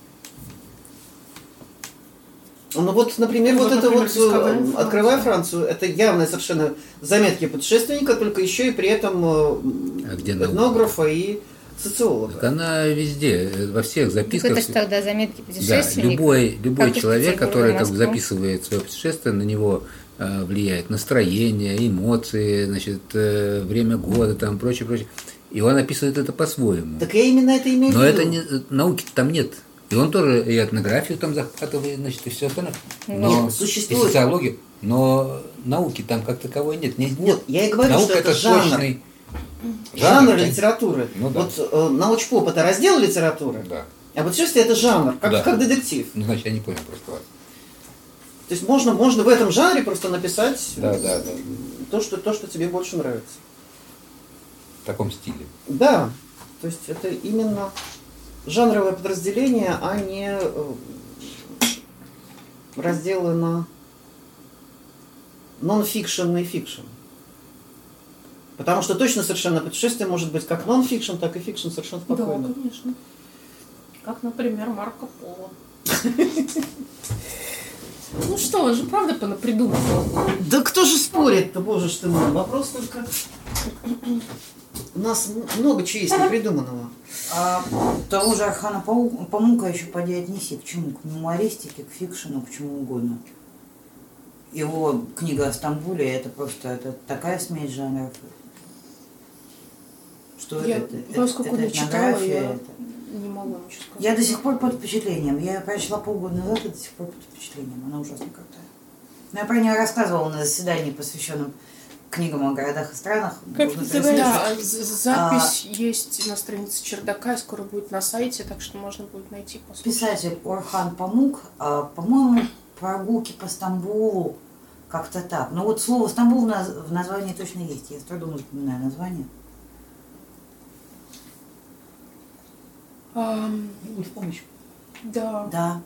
Ну вот, например, Ну, вот, вот, это например, вот, Discovering э, Францию. «Открывая Францию», это явные совершенно заметки путешественника, только еще и при этом э, А где наука? этнографа и социолога. Так она везде, э, во всех Так записках. это же тогда заметки Да, путешественника. любой, любой Как из человек, Петербурга который в как бы Москву. записывает свое путешествие, на него э, влияет настроение, эмоции, значит, э, время года, там прочее, прочее. И он описывает это по-своему. Так я именно это имею в Но виду. это не, науки там нет. И он тоже и этнографию там захватывает, значит, и все остальное. Но Нет, существует- и социологию. Но науки там как таковой нет. Не- Вот, я и говорю, Наука что это жанр. точный Жанр да. литературы. Ну да. Вот э, научпоп это раздел литературы, Да. а вот путешествие это жанр, как, Да. как детектив. Ну, значит, я не понял просто вас. То есть можно, можно в этом жанре просто написать Да, да, да. то, что, то, что тебе больше нравится. В таком стиле. Да, то есть это именно жанровое подразделение, а не э, разделы на нон-фикшн и фикшн. Потому что точно совершенно путешествие может быть как нон-фикшн, так и фикшн совершенно спокойно. Да, конечно. Как, например, Марко Поло. Ну что, он же правда понапридумывал. Да кто же спорит-то, боже ж ты мой. Вопрос только... У нас м- много чего есть непридуманного. А того же Архана Пау- Памука еще поди отнеси к чему? К мемуаристике, к фикшену, к чему угодно. Его книга о Стамбуле, это просто это такая смесь жанров. Что Я, это? поскольку это не читала, этнография, я это- не могу ничего сказать. Я до сих пор под впечатлением. Я ее прочла полгода назад и до сих пор под впечатлением. Она ужасно крутая. Но я про нее рассказывала на заседании, посвященном книгам о городах и странах. Как Можно называется? переслушать. Да, з- запись есть на странице чердака, и скоро будет на сайте, так что можно будет найти послушать. Писатель Орхан Памук, а, по-моему, прогулки по Стамбулу, как-то так. Но вот слово Стамбул в, наз- в названии точно есть. Я с трудом запоминаю название. Ам, Будет в помощь. да. Да.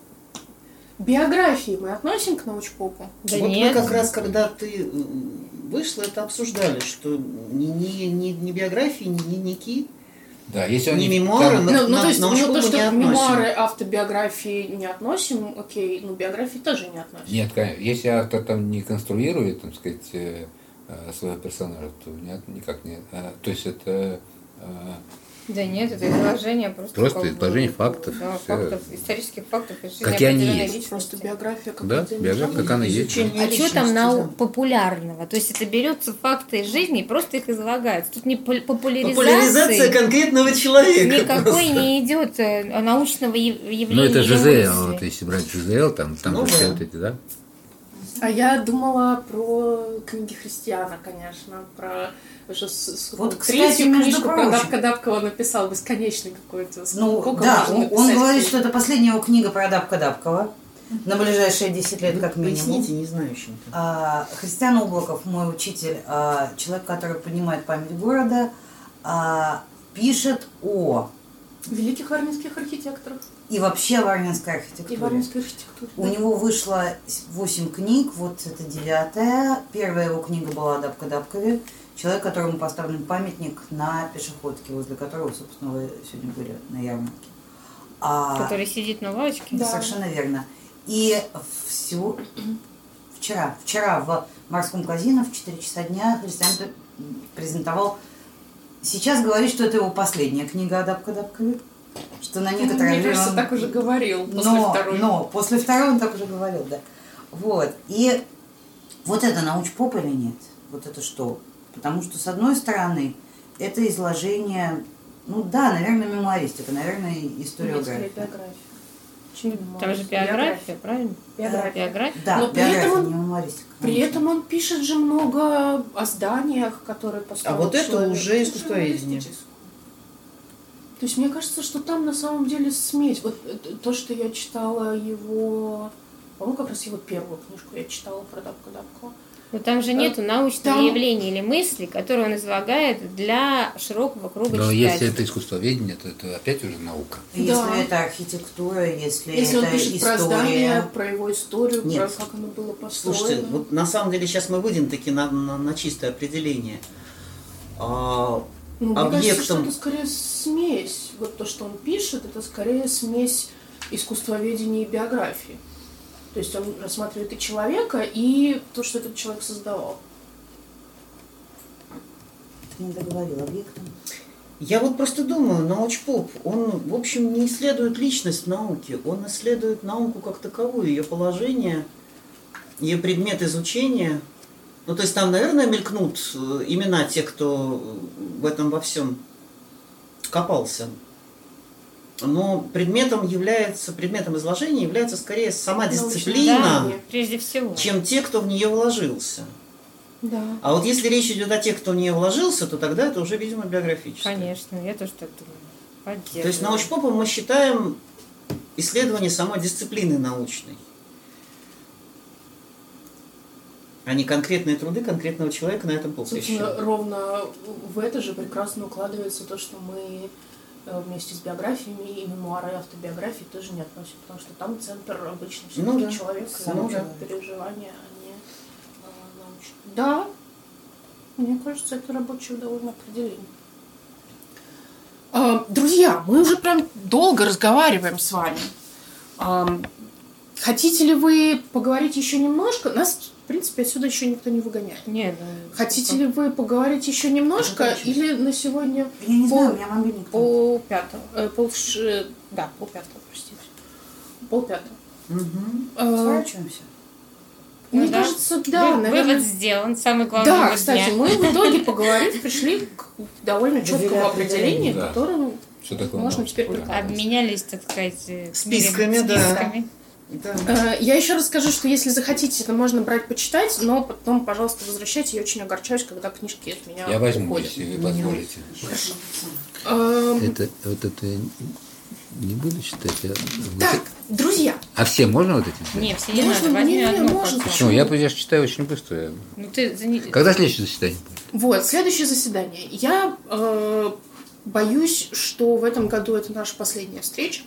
Биографии мы относим к научпопу? Да вот нет. мы как раз, когда ты э, вышла, это обсуждали, что ни, ни, ни, ни биографии, ни дневники, Да, если ни они мемуары там- мы Ну, ну, на- то есть, ну, научпопу то, не что относим. мемуары, автобиографии не относим, окей, ну, биографии тоже не относим. Нет, конечно, если автор там не конструирует, так сказать, э, э, своего персонажа, то нет, никак не. э, То есть это э, Да нет, это изложение просто... Просто как бы, изложение фактов, Да, всё. фактов, исторических фактов. из жизни Какие они определенной есть. личности. Просто биография как Да, отдельный биография, жанр. как она есть. Изучение А что там личности, нау- да. популярного? То есть это берется факты из жизни и просто их излагается. Тут не пол- популяризации Популяризация конкретного человека. никакой просто. не идет э, научного яв- явления. Ну, это или ЖЗЛ, мысли. вот если брать ЖЗЛ, там, там Ну же все да. вот эти, да? А я думала про книги Христиана, конечно, про уже с- с- Вот, кстати, третью между книжку про прочим. Дабка Дабкова написал, бесконечный какой-то. Ну, Сколько да, можно он, он написать говорит, книг? что это последняя его книга про Дабка Дабкова на ближайшие десять лет, как минимум. Поясните незнающим-то. А, Христиан Облаков, мой учитель, а, человек, который поднимает память города, а, пишет о Великих армянских архитекторов и вообще о варнинской и архитектуре. варварской архитектуре. У него вышло восемь книг, вот это девятая. Первая его книга была о Дабка Дабкове. Человек, которому поставлен памятник на пешеходке, возле которого, собственно, вы сегодня были на ярмарке. А, Который сидит на лавочке. Да. Совершенно верно. И всю... вчера, вчера в морском казино в четыре часа дня Христиан пр- презентовал. Сейчас говорит, что это его последняя книга о Дабка Дабкове. Что на некоторое Мне время кажется, он- так уже говорил после но, второй. но после второй он так уже говорил, да. Вот. И вот это научпоп или нет? Вот это что? Потому что, с одной стороны, это изложение, ну да, наверное, мемуаристика, наверное, Нет, скорее историография. биография. Чем Там же биография, правильно? Биография. Биография. Да, Но при биография, этом он- не мемуаристика. При конечно. этом он пишет же много о зданиях, которые построил А вот это человек. уже Это искусствоведение. журналистическое. То есть мне кажется, что там на самом деле смесь. Вот э, то, что я читала его, по-моему, как раз его первую книжку я читала про Дабка Дабкова. Но там же нету научного Там- явления или мысли, которые он излагает для широкого круга Но если читателей. это искусствоведение, то это опять уже наука. Если Да. это архитектура, если, Если это он пишет история. про здание, про его историю, Нет. про как оно было построено. Слушайте, вот на самом деле сейчас мы выйдем таки на, на, на чистое определение. А, Ну, мне кажется, что объектом- это скорее смесь. Вот то, что он пишет, это скорее смесь искусствоведения и биографии. То есть он рассматривает и человека, и то, что этот человек создавал. Ты не договорил объектом. Я вот просто думаю, научпоп, он, в общем, не исследует личность науки, он исследует науку как таковую, ее положение, ее предмет изучения. Ну, то есть там, наверное, мелькнут э, имена тех, кто в этом во всем копался. Но предметом является, предметом изложения является скорее сама Научное дисциплина, знание. Прежде всего. чем те, кто в нее вложился. Да. А вот если речь идет о тех, кто в нее вложился, то тогда это уже, видимо, биографическое. Конечно, я тоже так думаю. Поддерживаю. То есть научпопом мы считаем исследование самой дисциплины научной, а не конкретные труды конкретного человека на этом поприще. Собственно, ровно в это же прекрасно укладывается то, что мы э, вместе с биографиями и мемуары и автобиографии тоже не относим, потому что там центр обычно все-таки Ну да, человек, сам его человек. переживания, а не э, научные. Да, мне кажется, это рабочее довольно определение. А, друзья, мы уже прям долго разговариваем с вами. А, хотите ли вы поговорить еще немножко? Нас, в принципе, отсюда еще никто не выгоняет. Нет, ну, Хотите ли вы поговорить еще немножко? А что Или на сегодня Я не пол- знаю, у меня мобильник. там. пол пятого? Э, пол ш- Да, пол пятого, простите. Пол пятого. Мгм. Э, Сворачиваемся. Мне Ну да. кажется, да, Вы- наверное. Вывод сделан, самый главный Да, вывод кстати, дня. мы в итоге поговорив, пришли к довольно четкому Доверяю определению, Да. которым Что такое можно теперь научпоп? прикладывать. Обменялись, так сказать, э, Списками, миром- да. списками. Да. Э, Я еще раз скажу, что если захотите, это можно брать почитать, но потом, пожалуйста, возвращайте. Я очень огорчаюсь, когда книжки от меня Я возьму, уходят. если вы позволите. Эм, Это вот это я не буду читать. А, вот Так, это- друзья, а все можно вот эти? взять? Не, все не Можно, надо, возьми не, не, одну. можно. пожалуйста. Почему? Я, я же читаю очень быстро. Ну ты за не- Когда следующее заседание будет? вот, следующее заседание. Я э, боюсь, что в этом году это наша последняя встреча.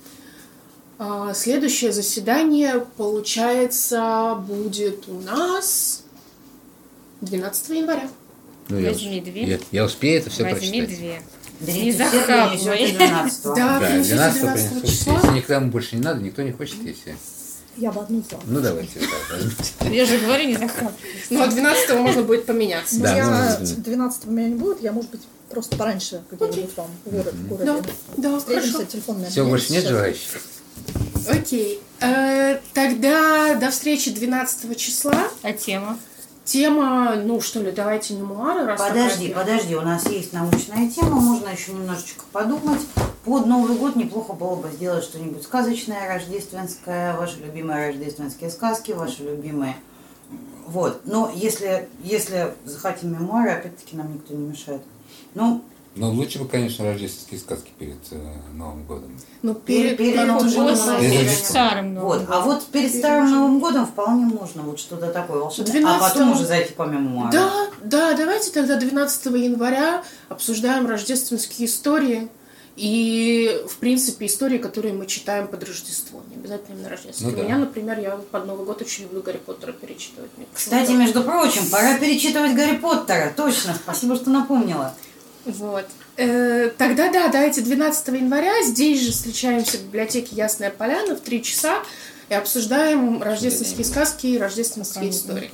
А, следующее заседание, получается, будет у нас двенадцатого января. Ну, я, Возьми две. я, я успею это все возьми прочитать. две. Берите Не все, захапывай. принесете двенадцатого. Да, Да, принесите двенадцатого двенадцатого принесу. числа. Если никому больше не надо, никто не хочет, если... Я бы одну взяла. Ну, давайте. да, возьмите. Я же говорю, не захапывай. Ну, а двенадцатого можно будет поменяться. Но Да, я можно. двенадцатого меня не будет, я, может быть, просто пораньше где-нибудь вам в город- в городе. Да, да, Встретимся, хорошо. телефон на Все, больше нет желающих? Окей. Э, тогда до встречи двенадцатого числа. А тема? Тема, ну что ли, давайте мемуары. Раз Подожди, такая- подожди, у нас есть научная тема, можно еще немножечко подумать. Под Новый год неплохо было бы сделать что-нибудь сказочное, рождественское, ваши любимые рождественские сказки, ваши любимые. Вот. Но если, если захотим мемуары, опять-таки нам никто не мешает. Ну, Ну, лучше бы, конечно, рождественские сказки перед э, Новым годом. Ну, перед, перед, перед Новым годом. После, Перед перед Рождеством. старым Новым Вот. А годом. вот перед Старым Новым годом вполне можно вот что-то такое волшебное, а двенадцатого потом уже зайти по мемуарам. Да, да, давайте тогда двенадцатого января обсуждаем рождественские истории и, в принципе, истории, которые мы читаем под Рождество. Не обязательно именно рождественские. Ну У да. меня, например, я под Новый год очень люблю Гарри Поттера перечитывать. Мне Кстати, почему-то- между прочим, пора перечитывать Гарри Поттера. Точно, спасибо, что напомнила. Вот. Э, Тогда да, давайте двенадцатого января здесь же встречаемся в библиотеке Ясная Поляна в три часа и обсуждаем рождественские сказки и рождественские истории.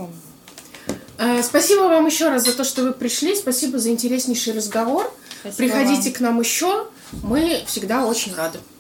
Э, Спасибо вам еще раз за то, что вы пришли. Спасибо за интереснейший разговор. Спасибо Приходите вам. к нам еще. Мы всегда очень рады.